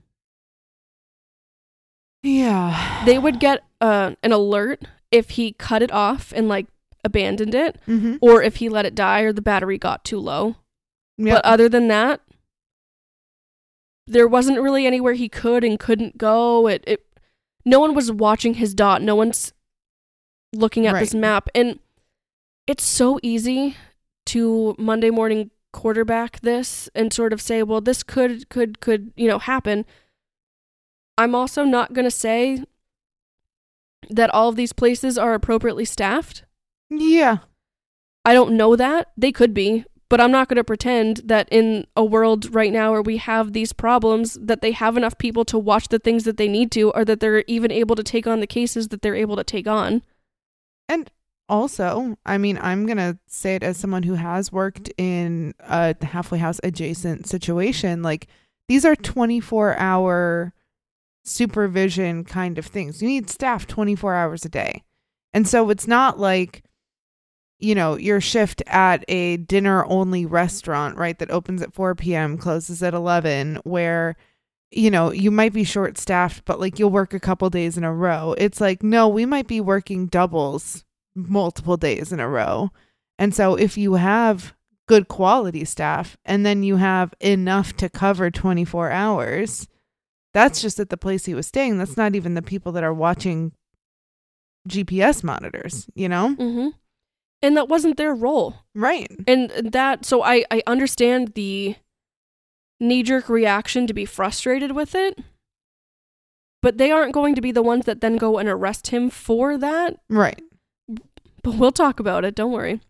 Yeah. They would get an alert if he cut it off and abandoned it, Mm-hmm. or if he let it die or the battery got too low. Yep. But other than that, there wasn't really anywhere he could and couldn't go. No one was watching his dot. No one's looking at this Right. map. And it's so easy to Monday morning quarterback this and sort of say, well, this could, happen. I'm also not going to say that all of these places are appropriately staffed. Yeah. I don't know that. They could be. But I'm not going to pretend that in a world right now where we have these problems, that they have enough people to watch the things that they need to, or that they're even able to take on the cases that they're able to take on. And also, I mean, I'm going to say it as someone who has worked in a halfway house adjacent situation. Like, these are 24-hour supervision kind of things. You need staff 24 hours a day. And so it's not like, your shift at a dinner-only restaurant, right, that opens at 4 p.m., closes at 11, where, you might be short-staffed, but, like, you'll work a couple days in a row. It's like, no, we might be working doubles multiple days in a row. And so if you have good quality staff and then you have enough to cover 24 hours, that's just at the place he was staying. That's not even the people that are watching GPS monitors, Mm-hmm. And that wasn't their role. Right. So I understand the knee-jerk reaction to be frustrated with it, but they aren't going to be the ones that then go and arrest him for that. Right. But we'll talk about it, don't worry.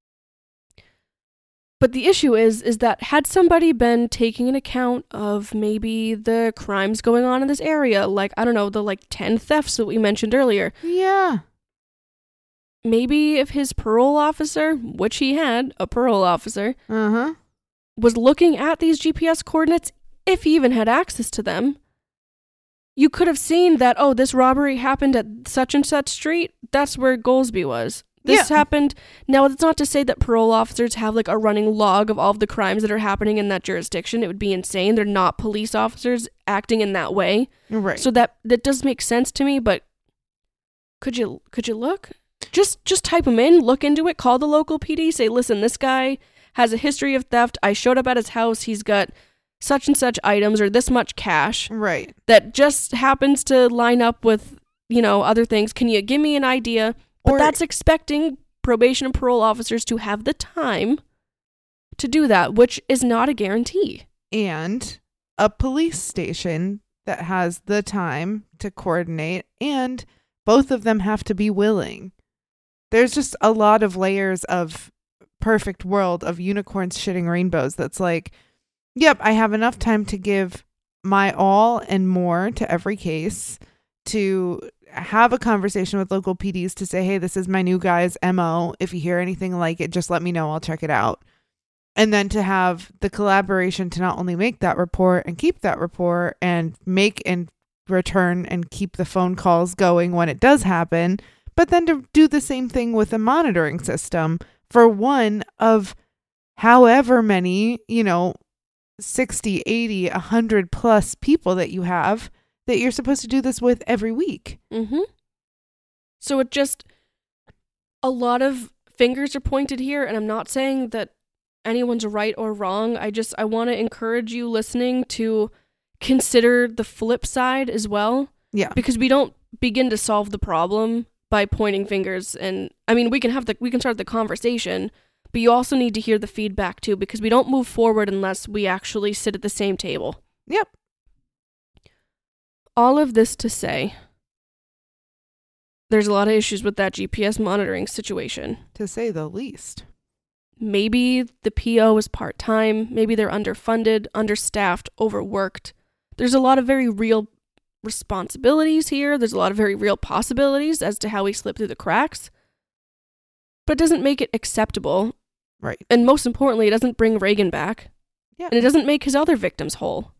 But the issue is that had somebody been taking an account of maybe the crimes going on in this area, like, I don't know, the 10 thefts that we mentioned earlier. Yeah. Maybe if his parole officer, which he had, a parole officer, Uh-huh. was looking at these GPS coordinates, if he even had access to them, you could have seen that, oh, this robbery happened at such and such street. That's where Goolsby was. This happened. Now, it's not to say that parole officers have a running log of all of the crimes that are happening in that jurisdiction. It would be insane. They're not police officers acting in that way. Right. So that does make sense to me, but could you look? Just type them in, look into it, call the local PD, say, listen, this guy has a history of theft. I showed up at his house. He's got such and such items or this much cash. Right. That just happens to line up with, other things. Can you give me an idea? But that's expecting probation and parole officers to have the time to do that, which is not a guarantee. And a police station that has the time to coordinate, and both of them have to be willing. There's just a lot of layers of perfect world of unicorns shitting rainbows that's like, yep, I have enough time to give my all and more to every case, to have a conversation with local PDs to say, hey, this is my new guy's MO. If you hear anything like it, just let me know. I'll check it out. And then to have the collaboration to not only make that report and keep that report and make and return and keep the phone calls going when it does happen, but then to do the same thing with a monitoring system for one of however many, 60, 80, 100 plus people that you have that you're supposed to do this with every week. Mm-hmm. So it just, a lot of fingers are pointed here, and I'm not saying that anyone's right or wrong. I want to encourage you listening to consider the flip side as well. Yeah. Because we don't begin to solve the problem by pointing fingers, and I mean, we can start the conversation, but you also need to hear the feedback too, because we don't move forward unless we actually sit at the same table. Yep. All of this to say, there's a lot of issues with that GPS monitoring situation. To say the least. Maybe the PO is part-time, maybe they're underfunded, understaffed, overworked. There's a lot of very real responsibilities here. There's a lot of very real possibilities as to how he slipped through the cracks. But it doesn't make it acceptable. Right. And most importantly, it doesn't bring Reagan back. Yeah. And it doesn't make his other victims whole.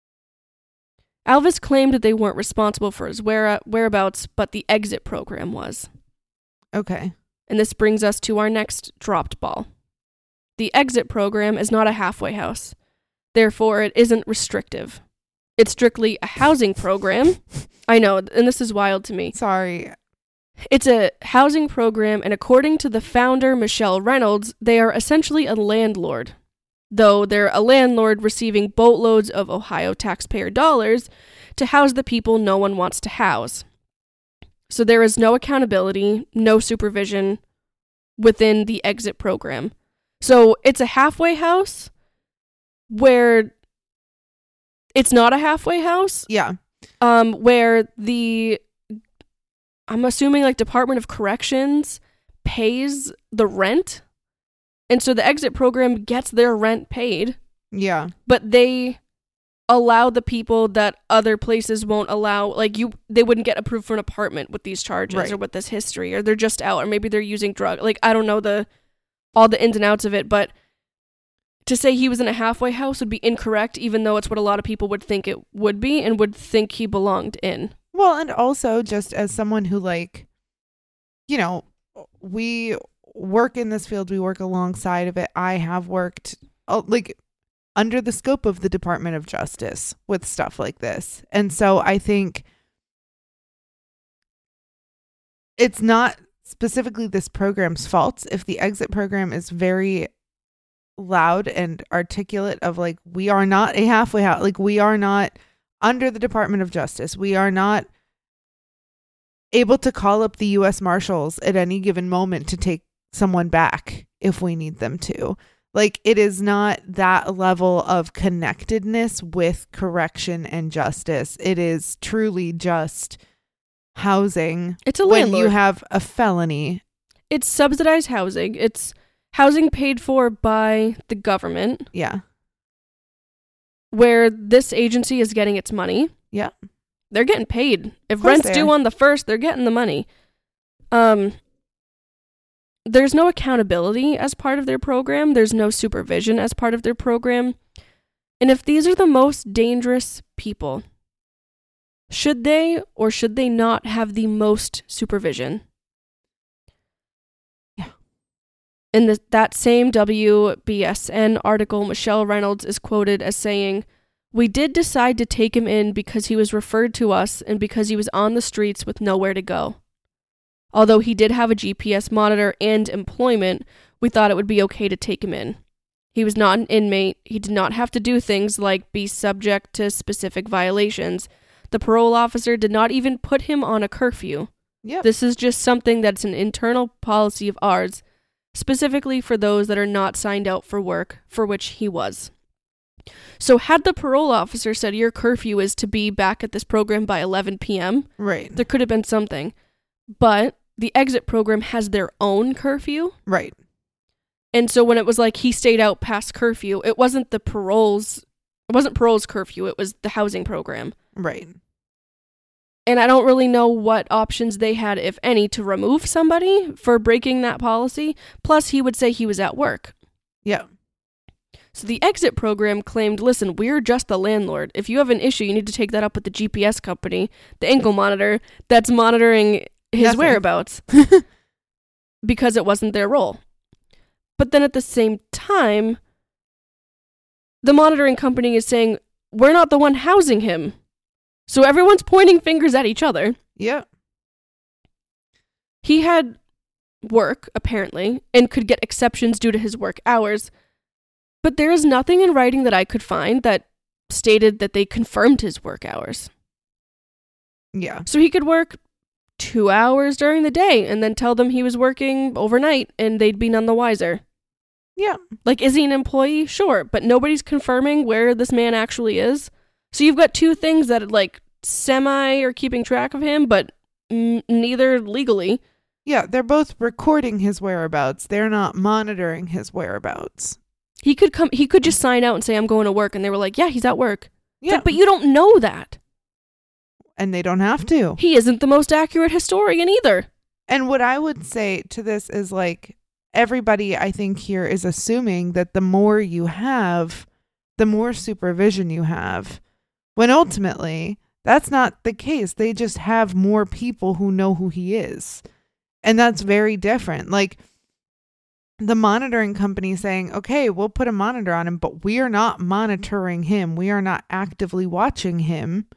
Alvis claimed that they weren't responsible for his whereabouts, but the exit program was. Okay. And this brings us to our next dropped ball. The exit program is not a halfway house. Therefore, it isn't restrictive. It's strictly a housing program. I know, and this is wild to me. Sorry. It's a housing program, and according to the founder, Michelle Reynolds, they are essentially a landlord. Though they're a landlord receiving boatloads of Ohio taxpayer dollars to house the people no one wants to house. So there is no accountability, no supervision within the exit program. So it's a halfway house where it's not a halfway house. Yeah. Where I'm assuming like Department of Corrections pays the rent. And so the exit program gets their rent paid. Yeah. But they allow the people that other places won't allow, like they wouldn't get approved for an apartment with these charges, right, or with this history, or they're just out, or maybe they're using drugs. Like, I don't know all the ins and outs of it, but to say he was in a halfway house would be incorrect, even though it's what a lot of people would think it would be and would think he belonged in. Well, and also just as someone who, like, you know, we work in this field, we work alongside of it. I have worked like under the scope of the Department of Justice with stuff like this. And so I think it's not specifically this program's fault if the exit program is very loud and articulate of like, we are not a halfway house. Like, we are not under the Department of Justice. We are not able to call up the U.S. Marshals at any given moment to take someone back if we need them to. Like, it is not that level of connectedness with correction and justice. It is truly just housing. It's a when landlord. you have a felony. It's subsidized housing. It's housing paid for by the government. Yeah. Where this agency is getting its money. Yeah. They're getting paid. If rent's due on the 1st, they're getting the money. There's no accountability as part of their program. There's no supervision as part of their program. And if these are the most dangerous people, should they or should they not have the most supervision? Yeah. In that same WBSN article, Michelle Reynolds is quoted as saying, "We did decide to take him in because he was referred to us and because he was on the streets with nowhere to go. Although he did have a GPS monitor and employment, we thought it would be okay to take him in. He was not an inmate. He did not have to do things like be subject to specific violations. The parole officer did not even put him on a curfew. Yep. This is just something that's an internal policy of ours, specifically for those that are not signed out for work, for which he was." So had the parole officer said your curfew is to be back at this program by 11 p.m., right, there could have been something. But the exit program has their own curfew. right. And so when it was like he stayed out past curfew, it wasn't parole's curfew, it was the housing program. Right. And I don't really know what options they had, if any, to remove somebody for breaking that policy. Plus, he would say he was at work. Yeah. So the exit program claimed, listen, we're just the landlord. If you have an issue, you need to take that up with the GPS company, the ankle monitor that's monitoring his whereabouts, because it wasn't their role. But then at the same time, the monitoring company is saying, we're not the one housing him. So everyone's pointing fingers at each other. Yeah. He had work, apparently, and could get exceptions due to his work hours. But there is nothing in writing that I could find that stated that they confirmed his work hours. Yeah. So he could work 2 hours during the day and then tell them he was working overnight and they'd be none the wiser. Yeah. Like, is he an employee? Sure, but nobody's confirming where this man actually is. So you've got two things that, like, semi are keeping track of him, but neither legally. Yeah, they're both recording his whereabouts. They're not monitoring his whereabouts. He could just sign out and say, I'm going to work. And they were like, yeah, he's at work. Yeah. Like, but you don't know that. And they don't have to. He isn't the most accurate historian either. And what I would say to this is, like, everybody, I think, here is assuming that the more you have, the more supervision you have. When ultimately, that's not the case. They just have more people who know who he is. And that's very different. Like, the monitoring company saying, okay, we'll put a monitor on him, but we are not monitoring him. We are not actively watching him.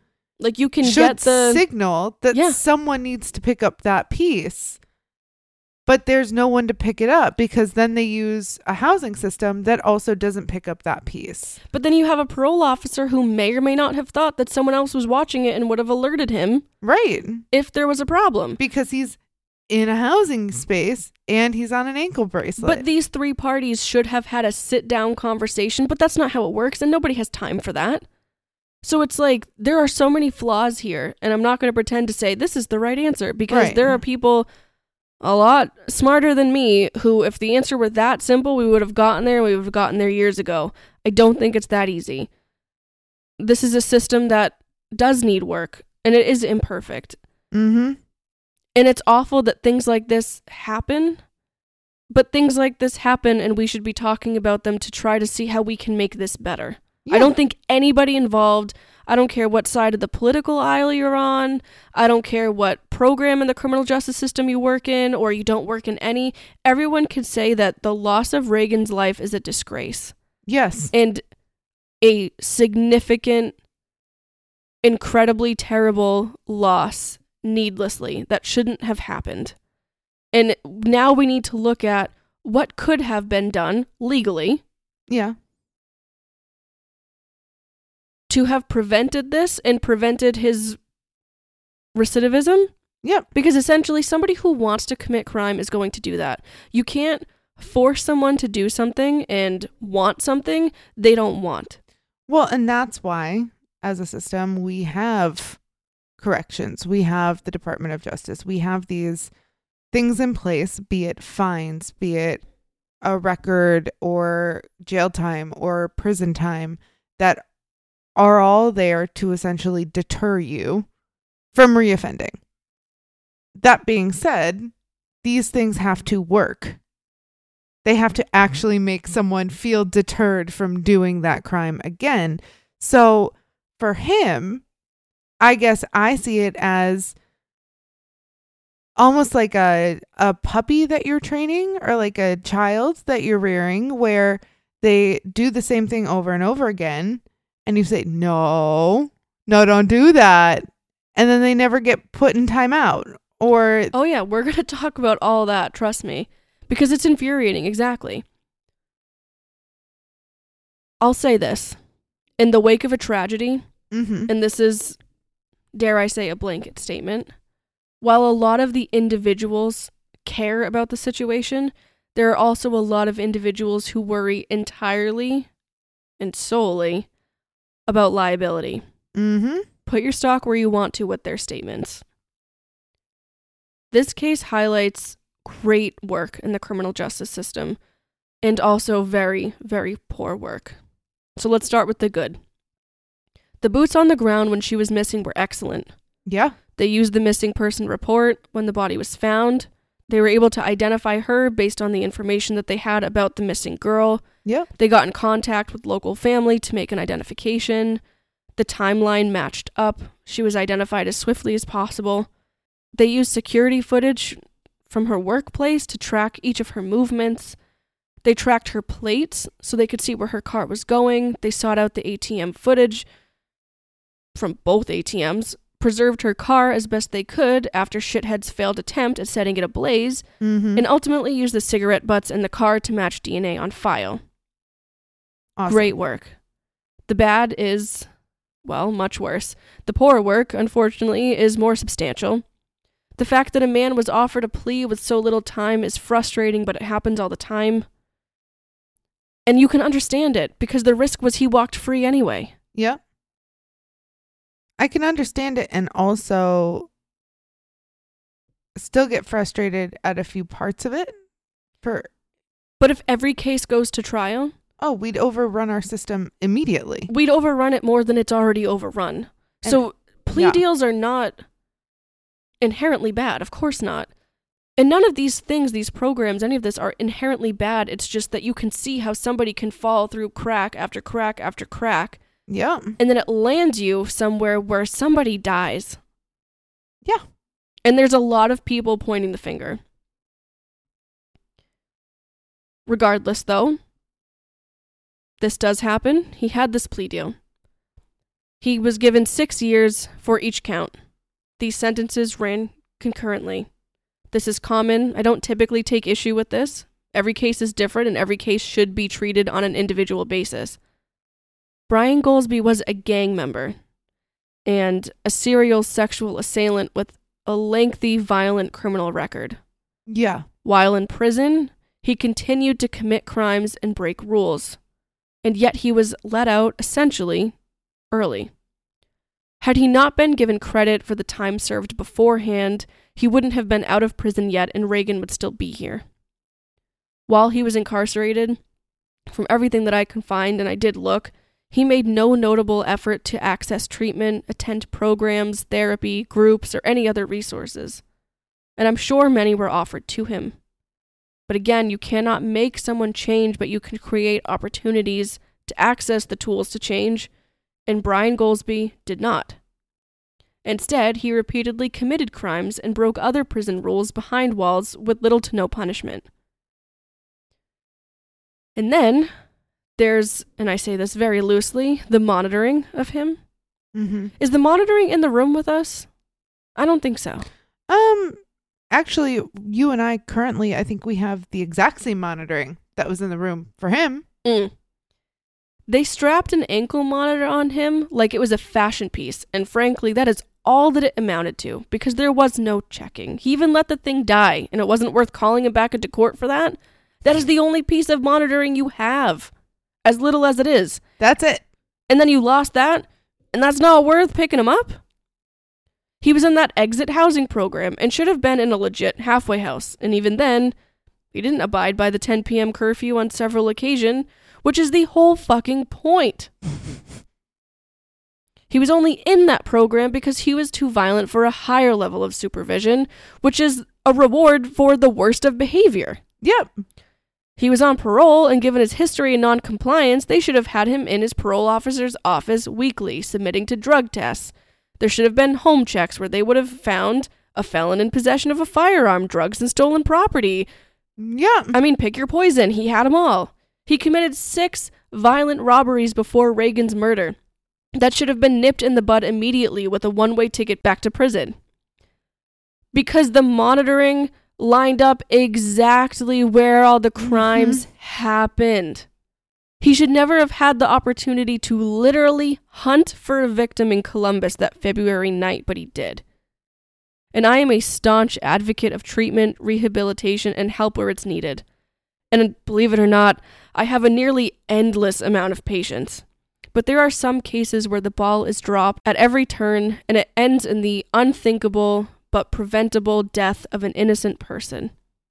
Like, you can should get the signal that someone needs to pick up that piece. But there's no one to pick it up because then they use a housing system that also doesn't pick up that piece. But then you have a parole officer who may or may not have thought that someone else was watching it and would have alerted him. Right. If there was a problem. Because he's in a housing space and he's on an ankle bracelet. But these three parties should have had a sit-down conversation, but that's not how it works, and nobody has time for that. So it's like, there are so many flaws here, and I'm not going to pretend to say this is the right answer, because there are people a lot smarter than me who, if the answer were that simple, we would have gotten there, and we would have gotten there years ago. I don't think it's that easy. This is a system that does need work, and it is imperfect. Mm-hmm. And it's awful that things like this happen, but things like this happen, and we should be talking about them to try to see how we can make this better. Yeah. I don't think anybody involved, I don't care what side of the political aisle you're on, I don't care what program in the criminal justice system you work in or you don't work in any, everyone can say that the loss of Reagan's life is a disgrace. Yes. And a significant, incredibly terrible loss needlessly that shouldn't have happened. And now we need to look at what could have been done legally. Yeah. To have prevented this and prevented his recidivism. Yep. Because essentially somebody who wants to commit crime is going to do that. You can't force someone to do something and want something they don't want. Well, and that's why, as a system, we have corrections. We have the Department of Justice. We have these things in place, be it fines, be it a record or jail time or prison time, that are all there to essentially deter you from reoffending. That being said, these things have to work. They have to actually make someone feel deterred from doing that crime again. So for him, I guess I see it as almost like a puppy that you're training, or like a child that you're rearing, where they do the same thing over and over again. And you say, no, don't do that. And then they never get put in timeout. Or, oh yeah, we're going to talk about all that, trust me. Because it's infuriating, exactly. I'll say this. In the wake of a tragedy, and this is, dare I say, a blanket statement, while a lot of the individuals care about the situation, there are also a lot of individuals who worry entirely and solely about liability. Put your stock where you want to with their statements. This case highlights great work in the criminal justice system and also very, very poor work. So let's start with the good. The boots on the ground when she was missing were excellent. Yeah. They used the missing person report when the body was found. They were able to identify her based on the information that they had about the missing girl. Yeah. They got in contact with local family to make an identification. The timeline matched up. She was identified as swiftly as possible. They used security footage from her workplace to track each of her movements. They tracked her plates so they could see where her car was going. They sought out the ATM footage from both ATMs, preserved her car as best they could after shitheads' failed attempt at setting it ablaze, and ultimately used the cigarette butts in the car to match DNA on file. Awesome. Great work. The bad is, well, much worse. The poor work, unfortunately, is more substantial. The fact that a man was offered a plea with so little time is frustrating, but it happens all the time. And you can understand it, because the risk was he walked free anyway. Yeah. I can understand it and also still get frustrated at a few parts of it. But if every case goes to trial... oh, we'd overrun our system immediately. We'd overrun it more than it's already overrun. And so plea deals are not inherently bad. Of course not. And none of these things, these programs, any of this are inherently bad. It's just that you can see how somebody can fall through crack after crack after crack. Yeah. And then it lands you somewhere where somebody dies. Yeah. And there's a lot of people pointing the finger. Regardless, though, this does happen. He had this plea deal. He was given 6 years for each count. These sentences ran concurrently. This is common. I don't typically take issue with this. Every case is different, and every case should be treated on an individual basis. Brian Goolsbee was a gang member and a serial sexual assailant with a lengthy, violent criminal record. Yeah. While in prison, he continued to commit crimes and break rules, and yet he was let out, essentially, early. Had he not been given credit for the time served beforehand, he wouldn't have been out of prison yet, and Reagan would still be here. While he was incarcerated, from everything that I can find, and I did look, he made no notable effort to access treatment, attend programs, therapy, groups, or any other resources. And I'm sure many were offered to him. But again, you cannot make someone change, but you can create opportunities to access the tools to change, and Brian Goolsbee did not. Instead, he repeatedly committed crimes and broke other prison rules behind walls with little to no punishment. And then there's, and I say this very loosely, the monitoring of him. Mm-hmm. Is the monitoring in the room with us? I don't think so. Actually, you and I currently, I think we have the exact same monitoring that was in the room for him. They strapped an ankle monitor on him like it was a fashion piece, and frankly, that is all that it amounted to, because there was no checking. He even let the thing die, and it wasn't worth calling him back into court for that. That is the only piece of monitoring you have, as little as it is. That's it. And then you lost that, and that's not worth picking him up? He was in that exit housing program and should have been in a legit halfway house, and even then, he didn't abide by the 10 p.m. curfew on several occasions, which is the whole fucking point. He was only in that program because he was too violent for a higher level of supervision, which is a reward for the worst of behavior. Yep. He was on parole, and given his history and non-compliance, they should have had him in his parole officer's office weekly, submitting to drug tests. There should have been home checks where they would have found a felon in possession of a firearm, drugs, and stolen property. Yeah. I mean, pick your poison. He had them all. He committed 6 violent robberies before Reagan's murder. That should have been nipped in the bud immediately with a one-way ticket back to prison. Because the monitoring lined up exactly where all the crimes happened. He should never have had the opportunity to literally hunt for a victim in Columbus that February night, but he did. And I am a staunch advocate of treatment, rehabilitation, and help where it's needed. And believe it or not, I have a nearly endless amount of patience. But there are some cases where the ball is dropped at every turn, and it ends in the unthinkable but preventable death of an innocent person.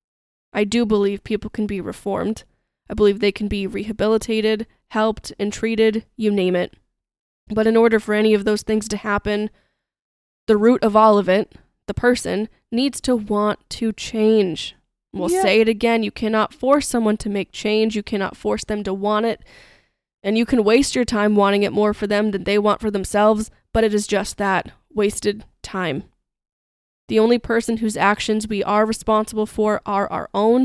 I do believe people can be reformed. I believe they can be rehabilitated, helped, and treated, you name it. But in order for any of those things to happen, the root of all of it, the person, needs to want to change. We'll say it again, you cannot force someone to make change, you cannot force them to want it, and you can waste your time wanting it more for them than they want for themselves, but it is just that, wasted time. The only person whose actions we are responsible for are our own.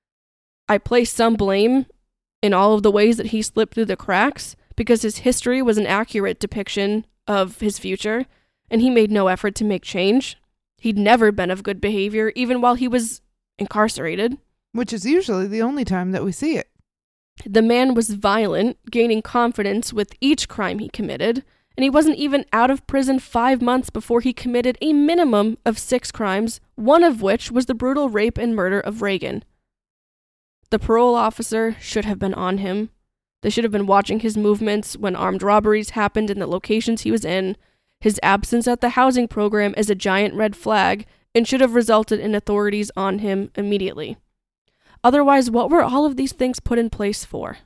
I place some blame in all of the ways that he slipped through the cracks because his history was an accurate depiction of his future, and he made no effort to make change. He'd never been of good behavior, even while he was incarcerated. Which is usually the only time that we see it. The man was violent, gaining confidence with each crime he committed, and he wasn't even out of prison 5 months before he committed a minimum of 6 crimes, one of which was the brutal rape and murder of Reagan. The parole officer should have been on him. They should have been watching his movements when armed robberies happened in the locations he was in. His absence at the housing program is a giant red flag and should have resulted in authorities on him immediately. Otherwise, what were all of these things put in place for?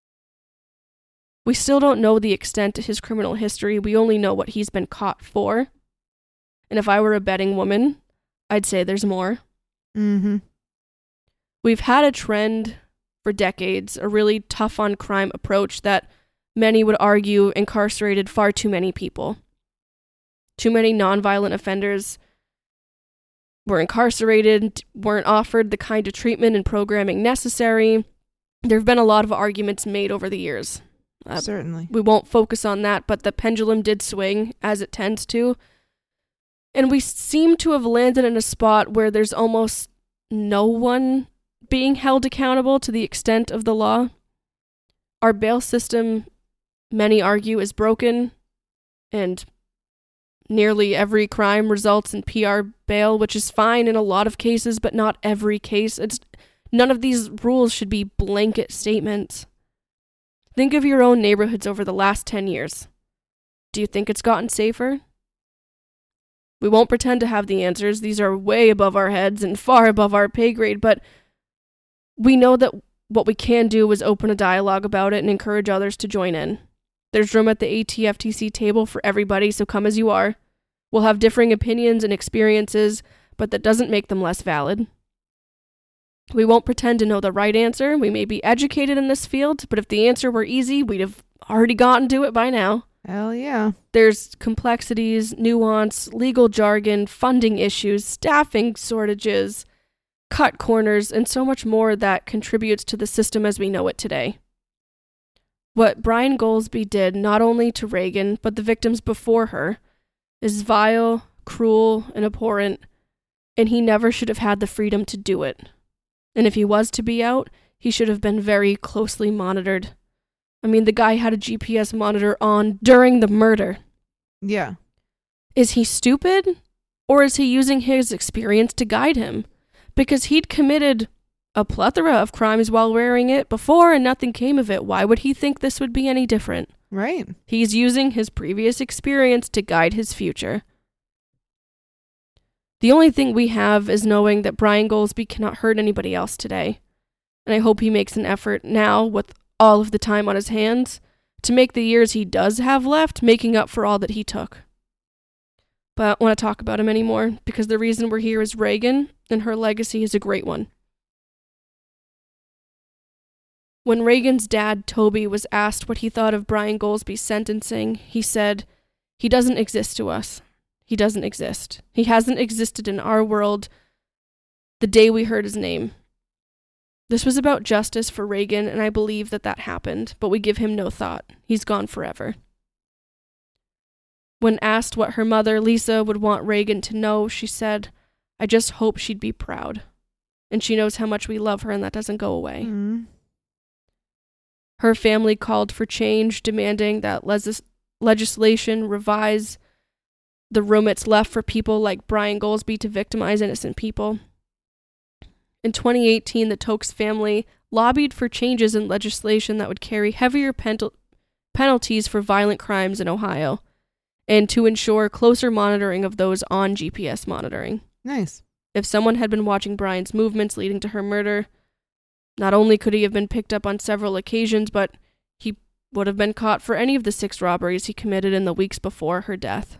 We still don't know the extent of his criminal history. We only know what he's been caught for. And if I were a betting woman, I'd say there's more. Mm-hmm. We've had a trend for decades, a really tough on crime approach that many would argue incarcerated far too many people. Too many nonviolent offenders were incarcerated, weren't offered the kind of treatment and programming necessary. There have been a lot of arguments made over the years. Certainly. We won't focus on that, but the pendulum did swing, as it tends to. And we seem to have landed in a spot where there's almost no one being held accountable to the extent of the law. Our bail system, many argue, is broken, and nearly every crime results in PR bail, which is fine in a lot of cases, but not every case. None of these rules should be blanket statements. Think of your own neighborhoods over the last 10 years. Do you think it's gotten safer? We won't pretend to have the answers. These are way above our heads and far above our pay grade, but we know that what we can do is open a dialogue about it and encourage others to join in. There's room at the ATFTC table for everybody, so come as you are. We'll have differing opinions and experiences, but that doesn't make them less valid. We won't pretend to know the right answer. We may be educated in this field, but if the answer were easy, we'd have already gotten to it by now. Hell yeah. There's complexities, nuance, legal jargon, funding issues, staffing shortages, cut corners, and so much more that contributes to the system as we know it today. What Brian Goldsby did, not only to Reagan, but the victims before her, is vile, cruel, and abhorrent, and he never should have had the freedom to do it. And if he was to be out, he should have been very closely monitored. I mean, the guy had a GPS monitor on during the murder. Yeah. Is he stupid? Or is he using his experience to guide him? Because he'd committed a plethora of crimes while wearing it before and nothing came of it. Why would he think this would be any different? Right. He's using his previous experience to guide his future. The only thing we have is knowing that Brian Goldsby cannot hurt anybody else today. And I hope he makes an effort now, with all of the time on his hands, to make the years he does have left making up for all that he took. But I don't want to talk about him anymore, because the reason we're here is Reagan, and her legacy is a great one. When Reagan's dad, Toby, was asked what he thought of Brian Goldsby's sentencing, he said, "He doesn't exist to us. He doesn't exist. He hasn't existed in our world the day we heard his name." This was about justice for Reagan, and I believe that happened, but we give him no thought. He's gone forever. When asked what her mother, Lisa, would want Reagan to know, she said, "I just hope she'd be proud. And she knows how much we love her, and that doesn't go away." Mm. Her family called for change, demanding that legislation revise the room it's left for people like Brian Goldsby to victimize innocent people. In 2018, the Tokes family lobbied for changes in legislation that would carry heavier penalties for violent crimes in Ohio, and to ensure closer monitoring of those on GPS monitoring. Nice. If someone had been watching Brian's movements leading to her murder, not only could he have been picked up on several occasions, but he would have been caught for any of the 6 robberies he committed in the weeks before her death.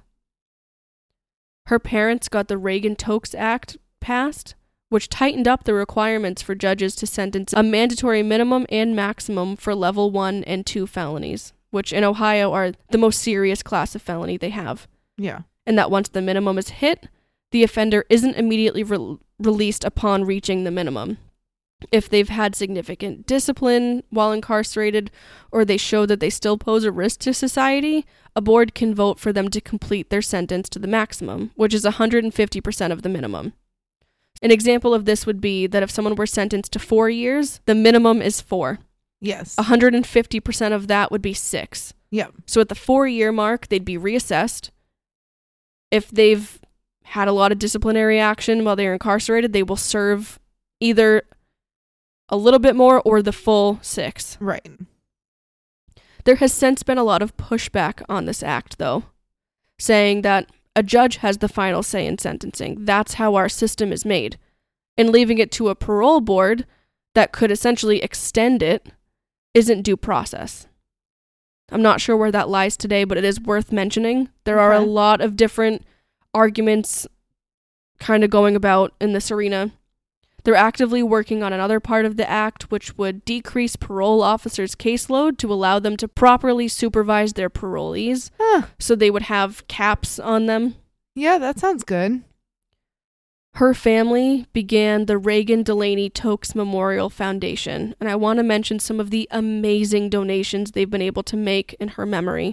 Her parents got the Reagan-Tokes Act passed, which tightened up the requirements for judges to sentence a mandatory minimum and maximum for level 1 and 2 felonies, which in Ohio are the most serious class of felony they have. Yeah. And that once the minimum is hit, the offender isn't immediately released upon reaching the minimum. If they've had significant discipline while incarcerated, or they show that they still pose a risk to society, a board can vote for them to complete their sentence to the maximum, which is 150% of the minimum. An example of this would be that if someone were sentenced to 4 years, the minimum is 4. Yes. 150% of that would be 6. Yep. So at the 4-year mark, they'd be reassessed. If they've had a lot of disciplinary action while they're incarcerated, they will serve either a little bit more or the full 6. Right. There has since been a lot of pushback on this act, though, saying that a judge has the final say in sentencing. That's how our system is made. And leaving it to a parole board that could essentially extend it isn't due process. I'm not sure where that lies today, but it is worth mentioning. There are a lot of different arguments kind of going about in this arena. They're actively working on another part of the act, which would decrease parole officers' caseload to allow them to properly supervise their parolees. Huh. So they would have caps on them. Yeah, that sounds good. Her family began the Reagan Delaney Tokes Memorial Foundation, and I want to mention some of the amazing donations they've been able to make in her memory.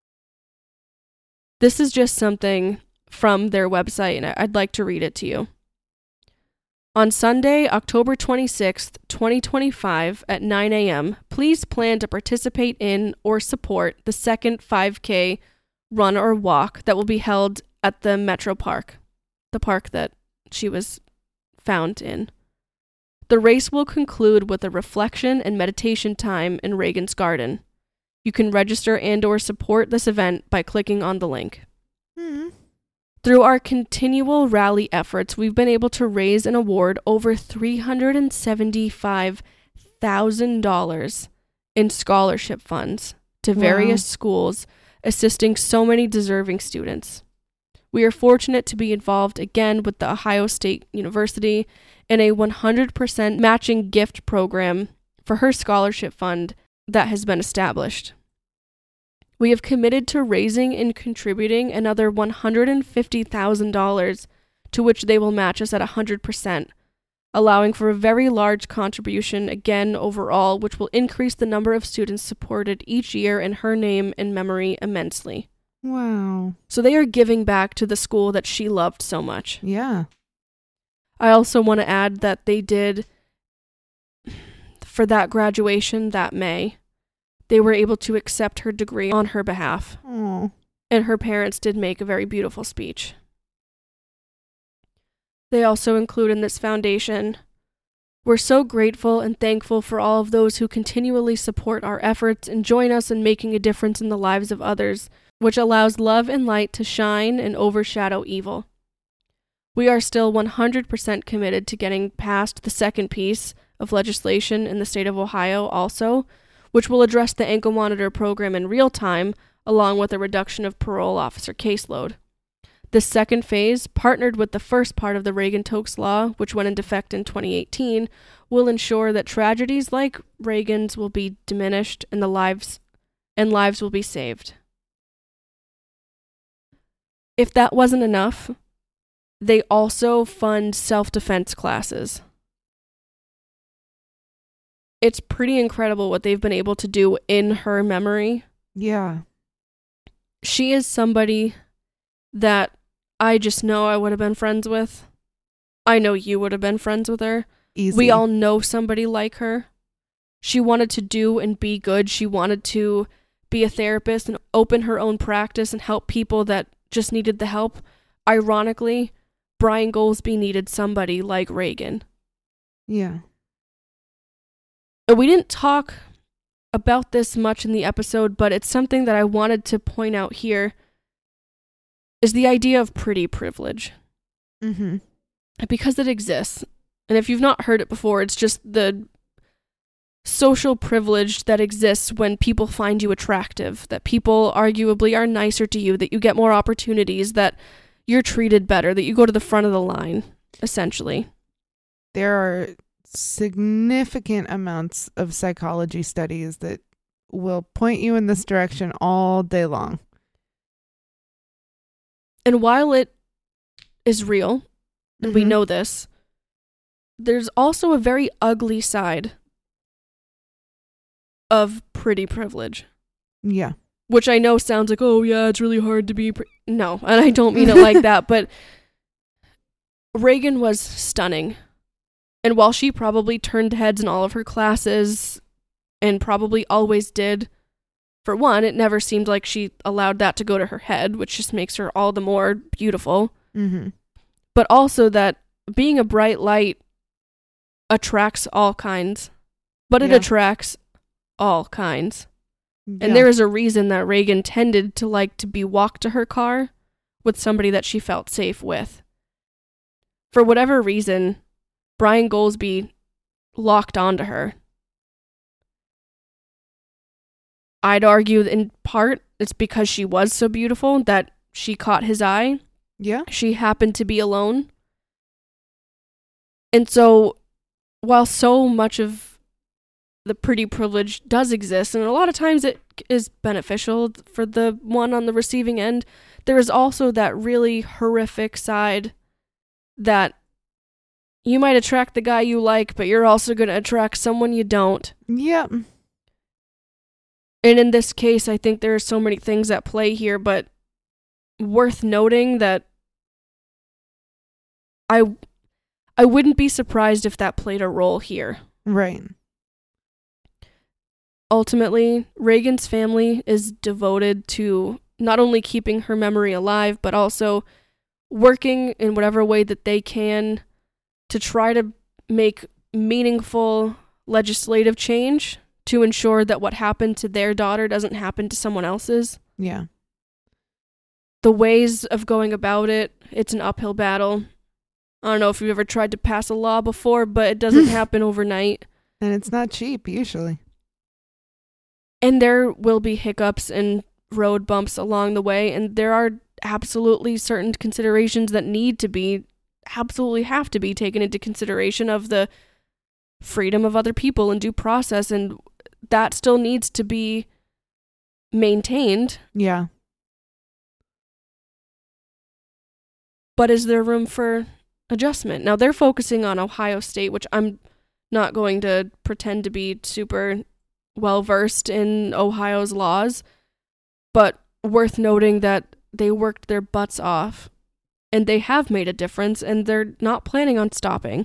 This is just something from their website, and I'd like to read it to you. On Sunday, October 26th, 2025 at 9 a.m., please plan to participate in or support the second 5K run or walk that will be held at the Metro Park, the park that she was found in. The race will conclude with a reflection and meditation time in Reagan's garden. You can register and or support this event by clicking on the link. Through our continual rally efforts, we've been able to raise and award over $375,000 in scholarship funds to various schools, assisting so many deserving students. We are fortunate to be involved again with the Ohio State University in a 100% matching gift program for her scholarship fund that has been established. We have committed to raising and contributing another $150,000 to which they will match us at 100%, allowing for a very large contribution again overall, which will increase the number of students supported each year in her name and memory immensely. Wow. So they are giving back to the school that she loved so much. Yeah. I also want to add that they did, for that graduation that May, they were able to accept her degree on her behalf. Oh. And her parents did make a very beautiful speech. They also include in this foundation, we're so grateful and thankful for all of those who continually support our efforts and join us in making a difference in the lives of others, which allows love and light to shine and overshadow evil. We are still 100% committed to getting past the second piece of legislation in the state of Ohio also, which will address the ankle monitor program in real time, along with a reduction of parole officer caseload. This second phase, partnered with the first part of the Reagan-Tokes Law, which went into effect in 2018, will ensure that tragedies like Reagan's will be diminished and lives will be saved. If that wasn't enough, they also fund self-defense classes. It's pretty incredible what they've been able to do in her memory. Yeah. She is somebody that I just know I would have been friends with. I know you would have been friends with her. Easy. We all know somebody like her. She wanted to do and be good. She wanted to be a therapist and open her own practice and help people that just needed the help. Ironically, Brian Goldsby needed somebody like Reagan. Yeah. And we didn't talk about this much in the episode, but it's something that I wanted to point out here, is the idea of pretty privilege. Mm-hmm. Because it exists. And if you've not heard it before, it's just the social privilege that exists when people find you attractive, that people arguably are nicer to you, that you get more opportunities, that you're treated better, that you go to the front of the line, essentially. There are significant amounts of psychology studies that will point you in this direction all day long. And while it is real, and we know this, there's also a very ugly side of pretty privilege. Yeah. Which I know sounds like, oh yeah, it's really hard to be no, and I don't mean it like that, but Reagan was stunning. And while she probably turned heads in all of her classes, and probably always did, for one, it never seemed like she allowed that to go to her head, which just makes her all the more beautiful. Mm-hmm. But also that being a bright light attracts all kinds, but it attracts all kinds. Yeah. And there is a reason that Reagan tended to like to be walked to her car with somebody that she felt safe with. For whatever reason, Brian Goldsby locked onto her. I'd argue in part it's because she was so beautiful that she caught his eye. Yeah. She happened to be alone. And so, while so much of the pretty privilege does exist, and a lot of times it is beneficial for the one on the receiving end, there is also that really horrific side that you might attract the guy you like, but you're also going to attract someone you don't. Yep. And in this case, I think there are so many things at play here, but worth noting that I wouldn't be surprised if that played a role here. Right. Ultimately, Reagan's family is devoted to not only keeping her memory alive, but also working in whatever way that they can to try to make meaningful legislative change to ensure that what happened to their daughter doesn't happen to someone else's. Yeah. The ways of going about it, it's an uphill battle. I don't know if you've ever tried to pass a law before, but it doesn't happen overnight. And it's not cheap, usually. And there will be hiccups and road bumps along the way, and there are absolutely certain considerations that absolutely have to be taken into consideration of the freedom of other people and due process, and that still needs to be maintained. Yeah. But is there room for adjustment? Now, they're focusing on Ohio State, which I'm not going to pretend to be super well-versed in Ohio's laws, but worth noting that they worked their butts off, and they have made a difference, and they're not planning on stopping.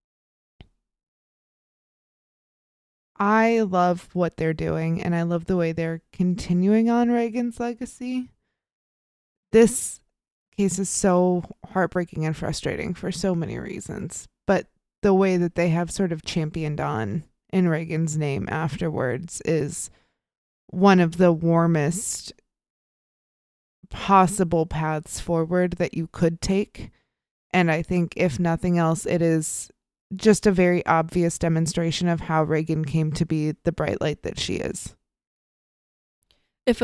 I love what they're doing, and I love the way they're continuing on Reagan's legacy. This case is so heartbreaking and frustrating for so many reasons, but the way that they have sort of championed on in Reagan's name afterwards is one of the warmest possible paths forward that you could take. And I think, if nothing else, it is just a very obvious demonstration of how Reagan came to be the bright light that she is. If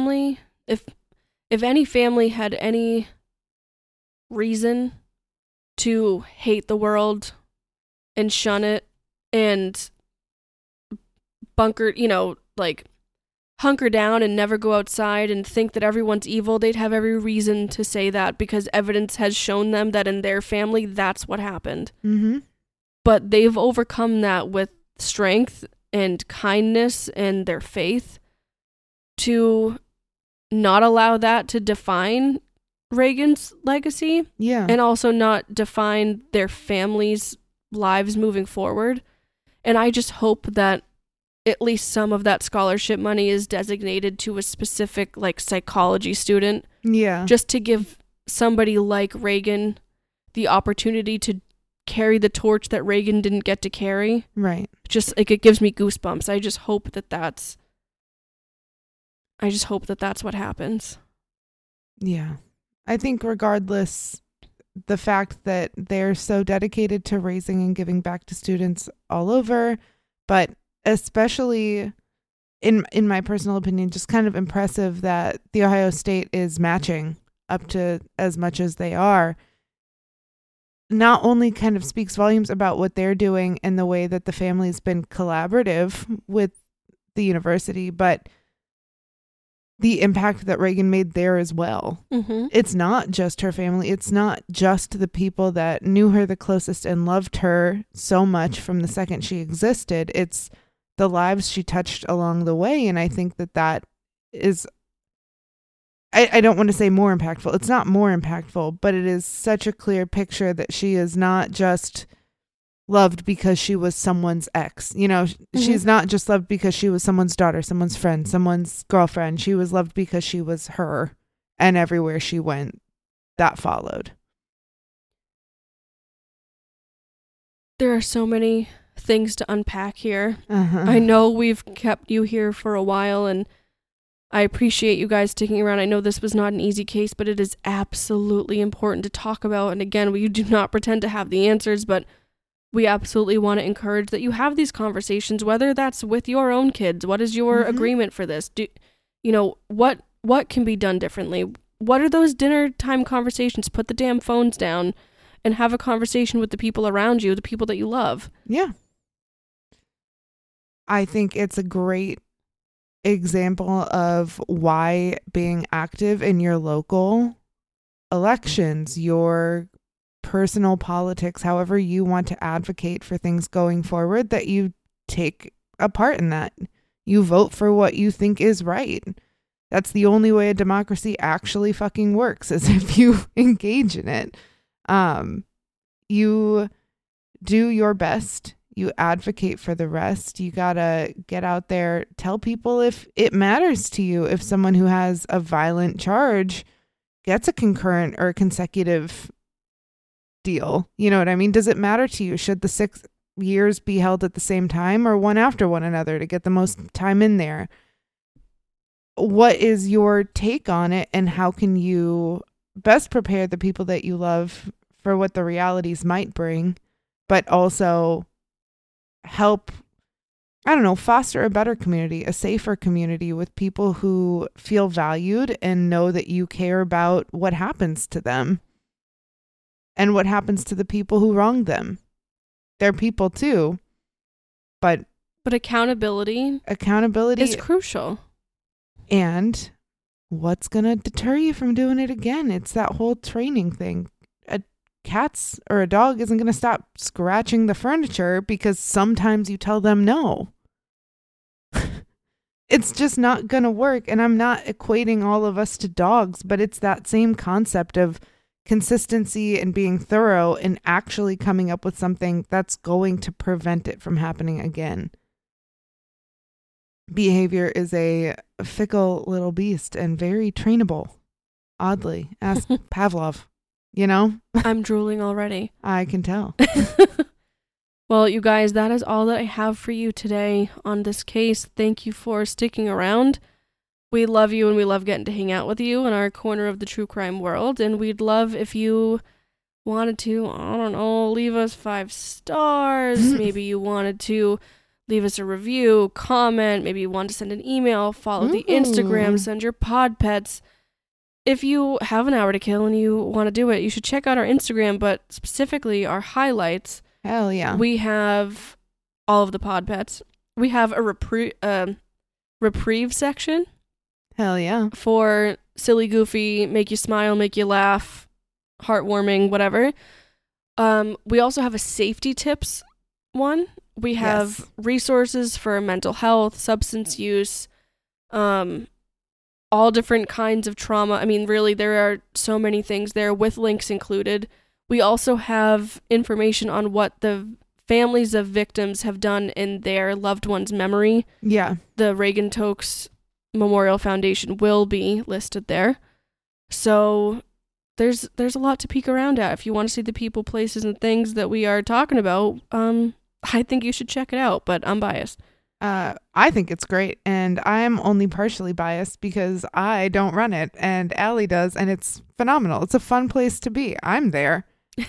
any family had any reason to hate the world and shun it and hunker down and never go outside and think that everyone's evil, they'd have every reason to say that, because evidence has shown them that in their family, that's what happened. Mm-hmm. But they've overcome that with strength and kindness and their faith to not allow that to define Reagan's legacy. Yeah. And also not define their family's lives moving forward. And I just hope that at least some of that scholarship money is designated to a specific psychology student. Yeah. Just to give somebody like Reagan the opportunity to carry the torch that Reagan didn't get to carry. Right. Just it gives me goosebumps. I just hope that that's what happens. Yeah. I think regardless, the fact that they're so dedicated to raising and giving back to students all over, but especially in my personal opinion, just kind of impressive that the Ohio State is matching up to as much as they are, not only kind of speaks volumes about what they're doing and the way that the family's been collaborative with the university, but the impact that Reagan made there as well. Mm-hmm. It's not just her family. It's not just the people that knew her the closest and loved her so much from the second she existed. It's the lives she touched along the way. And I think that is, I don't want to say more impactful. It's not more impactful, but it is such a clear picture that she is not just loved because she was someone's ex. Mm-hmm. She's not just loved because she was someone's daughter, someone's friend, someone's girlfriend. She was loved because she was her, and everywhere she went, that followed. There are so many things to unpack here. Uh-huh. I know we've kept you here for a while, and I appreciate you guys sticking around. I know this was not an easy case, but it is absolutely important to talk about. And again, we do not pretend to have the answers, but we absolutely want to encourage that you have these conversations, whether that's with your own kids. What is your agreement for this? What can be done differently? What are those dinner time conversations? Put the damn phones down and have a conversation with the people around you, the people that you love. Yeah. I think it's a great example of why being active in your local elections, your personal politics, however you want to advocate for things going forward, that you take a part in that. You vote for what you think is right. That's the only way a democracy actually fucking works, is if you engage in it. You do your best. You advocate for the rest. You gotta get out there, tell people if it matters to you, if someone who has a violent charge gets a concurrent or consecutive deal. You know what I mean? Does it matter to you? Should the 6 years be held at the same time or one after one another to get the most time in there? What is your take on it, and how can you best prepare the people that you love for what the realities might bring, but also help, I don't know, foster a better community, a safer community with people who feel valued and know that you care about what happens to them and what happens to the people who wronged them. They're people too, but accountability is crucial. And what's going to deter you from doing it again? It's that whole training thing. A cat or a dog isn't going to stop scratching the furniture because sometimes you tell them no. It's just not going to work. And I'm not equating all of us to dogs, but it's that same concept of consistency and being thorough and actually coming up with something that's going to prevent it from happening again. Behavior is a fickle little beast and very trainable. Oddly, ask Pavlov, you know? I'm drooling already. I can tell. Well, you guys, that is all that I have for you today on this case. Thank you for sticking around. We love you and we love getting to hang out with you in our corner of the true crime world. And we'd love if you wanted to, I don't know, leave us 5 stars. Maybe you wanted to leave us a review, comment, maybe you want to send an email, follow the Instagram, send your pod pets. If you have an hour to kill and you want to do it, you should check out our Instagram, but specifically our highlights. Hell yeah. We have all of the pod pets. We have a reprieve section. Hell yeah. For silly, goofy, make you smile, make you laugh, heartwarming, whatever. We also have a safety tips one. We have resources for mental health, substance use, all different kinds of trauma. I mean, really, there are so many things there with links included. We also have information on what the families of victims have done in their loved one's memory. Yeah. The Reagan-Tokes Memorial Foundation will be listed there. So there's a lot to peek around at. If you want to see the people, places, and things that we are talking about, I think you should check it out, but I'm biased. I think it's great, and I'm only partially biased because I don't run it, and Allie does, and it's phenomenal. It's a fun place to be. I'm there.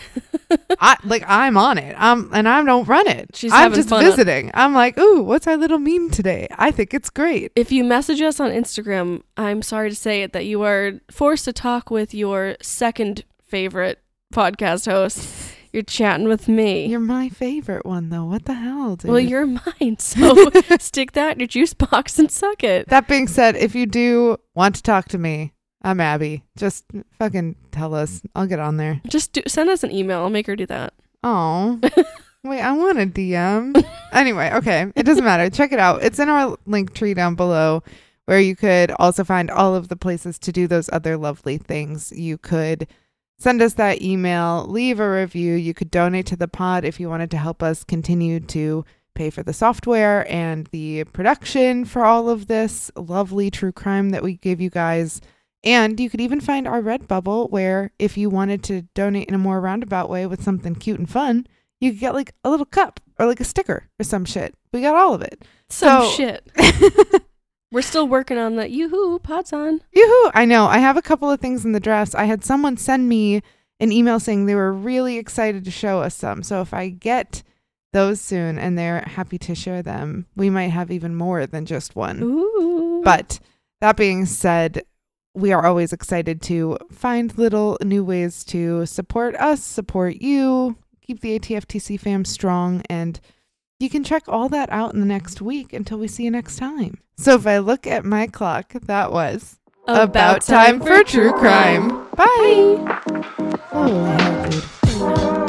I'm on it. And I don't run it. I'm just visiting. I'm like, ooh, what's our little meme today? I think it's great. If you message us on Instagram, I'm sorry to say it, that you are forced to talk with your second favorite podcast host. You're chatting with me. You're my favorite one, though. What the hell, dude? Well, you're mine, so stick that in your juice box and suck it. That being said, if you do want to talk to me, I'm Abby. Just fucking tell us. I'll get on there. Just send us an email. I'll make her do that. Oh, wait, I want a DM. Anyway, okay. It doesn't matter. Check it out. It's in our link tree down below, where you could also find all of the places to do those other lovely things. You could send us that email, leave a review. You could donate to the pod if you wanted to help us continue to pay for the software and the production for all of this lovely true crime that we give you guys. And you could even find our Redbubble, where if you wanted to donate in a more roundabout way with something cute and fun, you could get like a little cup or like a sticker or some shit. We got all of it. Some shit. We're still working on that. Yoo-hoo, pod's on. Yoo-hoo. I know. I have a couple of things in the drafts. I had someone send me an email saying they were really excited to show us some. So if I get those soon and they're happy to share them, we might have even more than just one. Ooh. But that being said, we are always excited to find little new ways to support us, support you, keep the ATFTC fam strong, and you can check all that out in the next week until we see you next time. So if I look at my clock, that was about time for true crime. Bye. Holy hell, dude. No.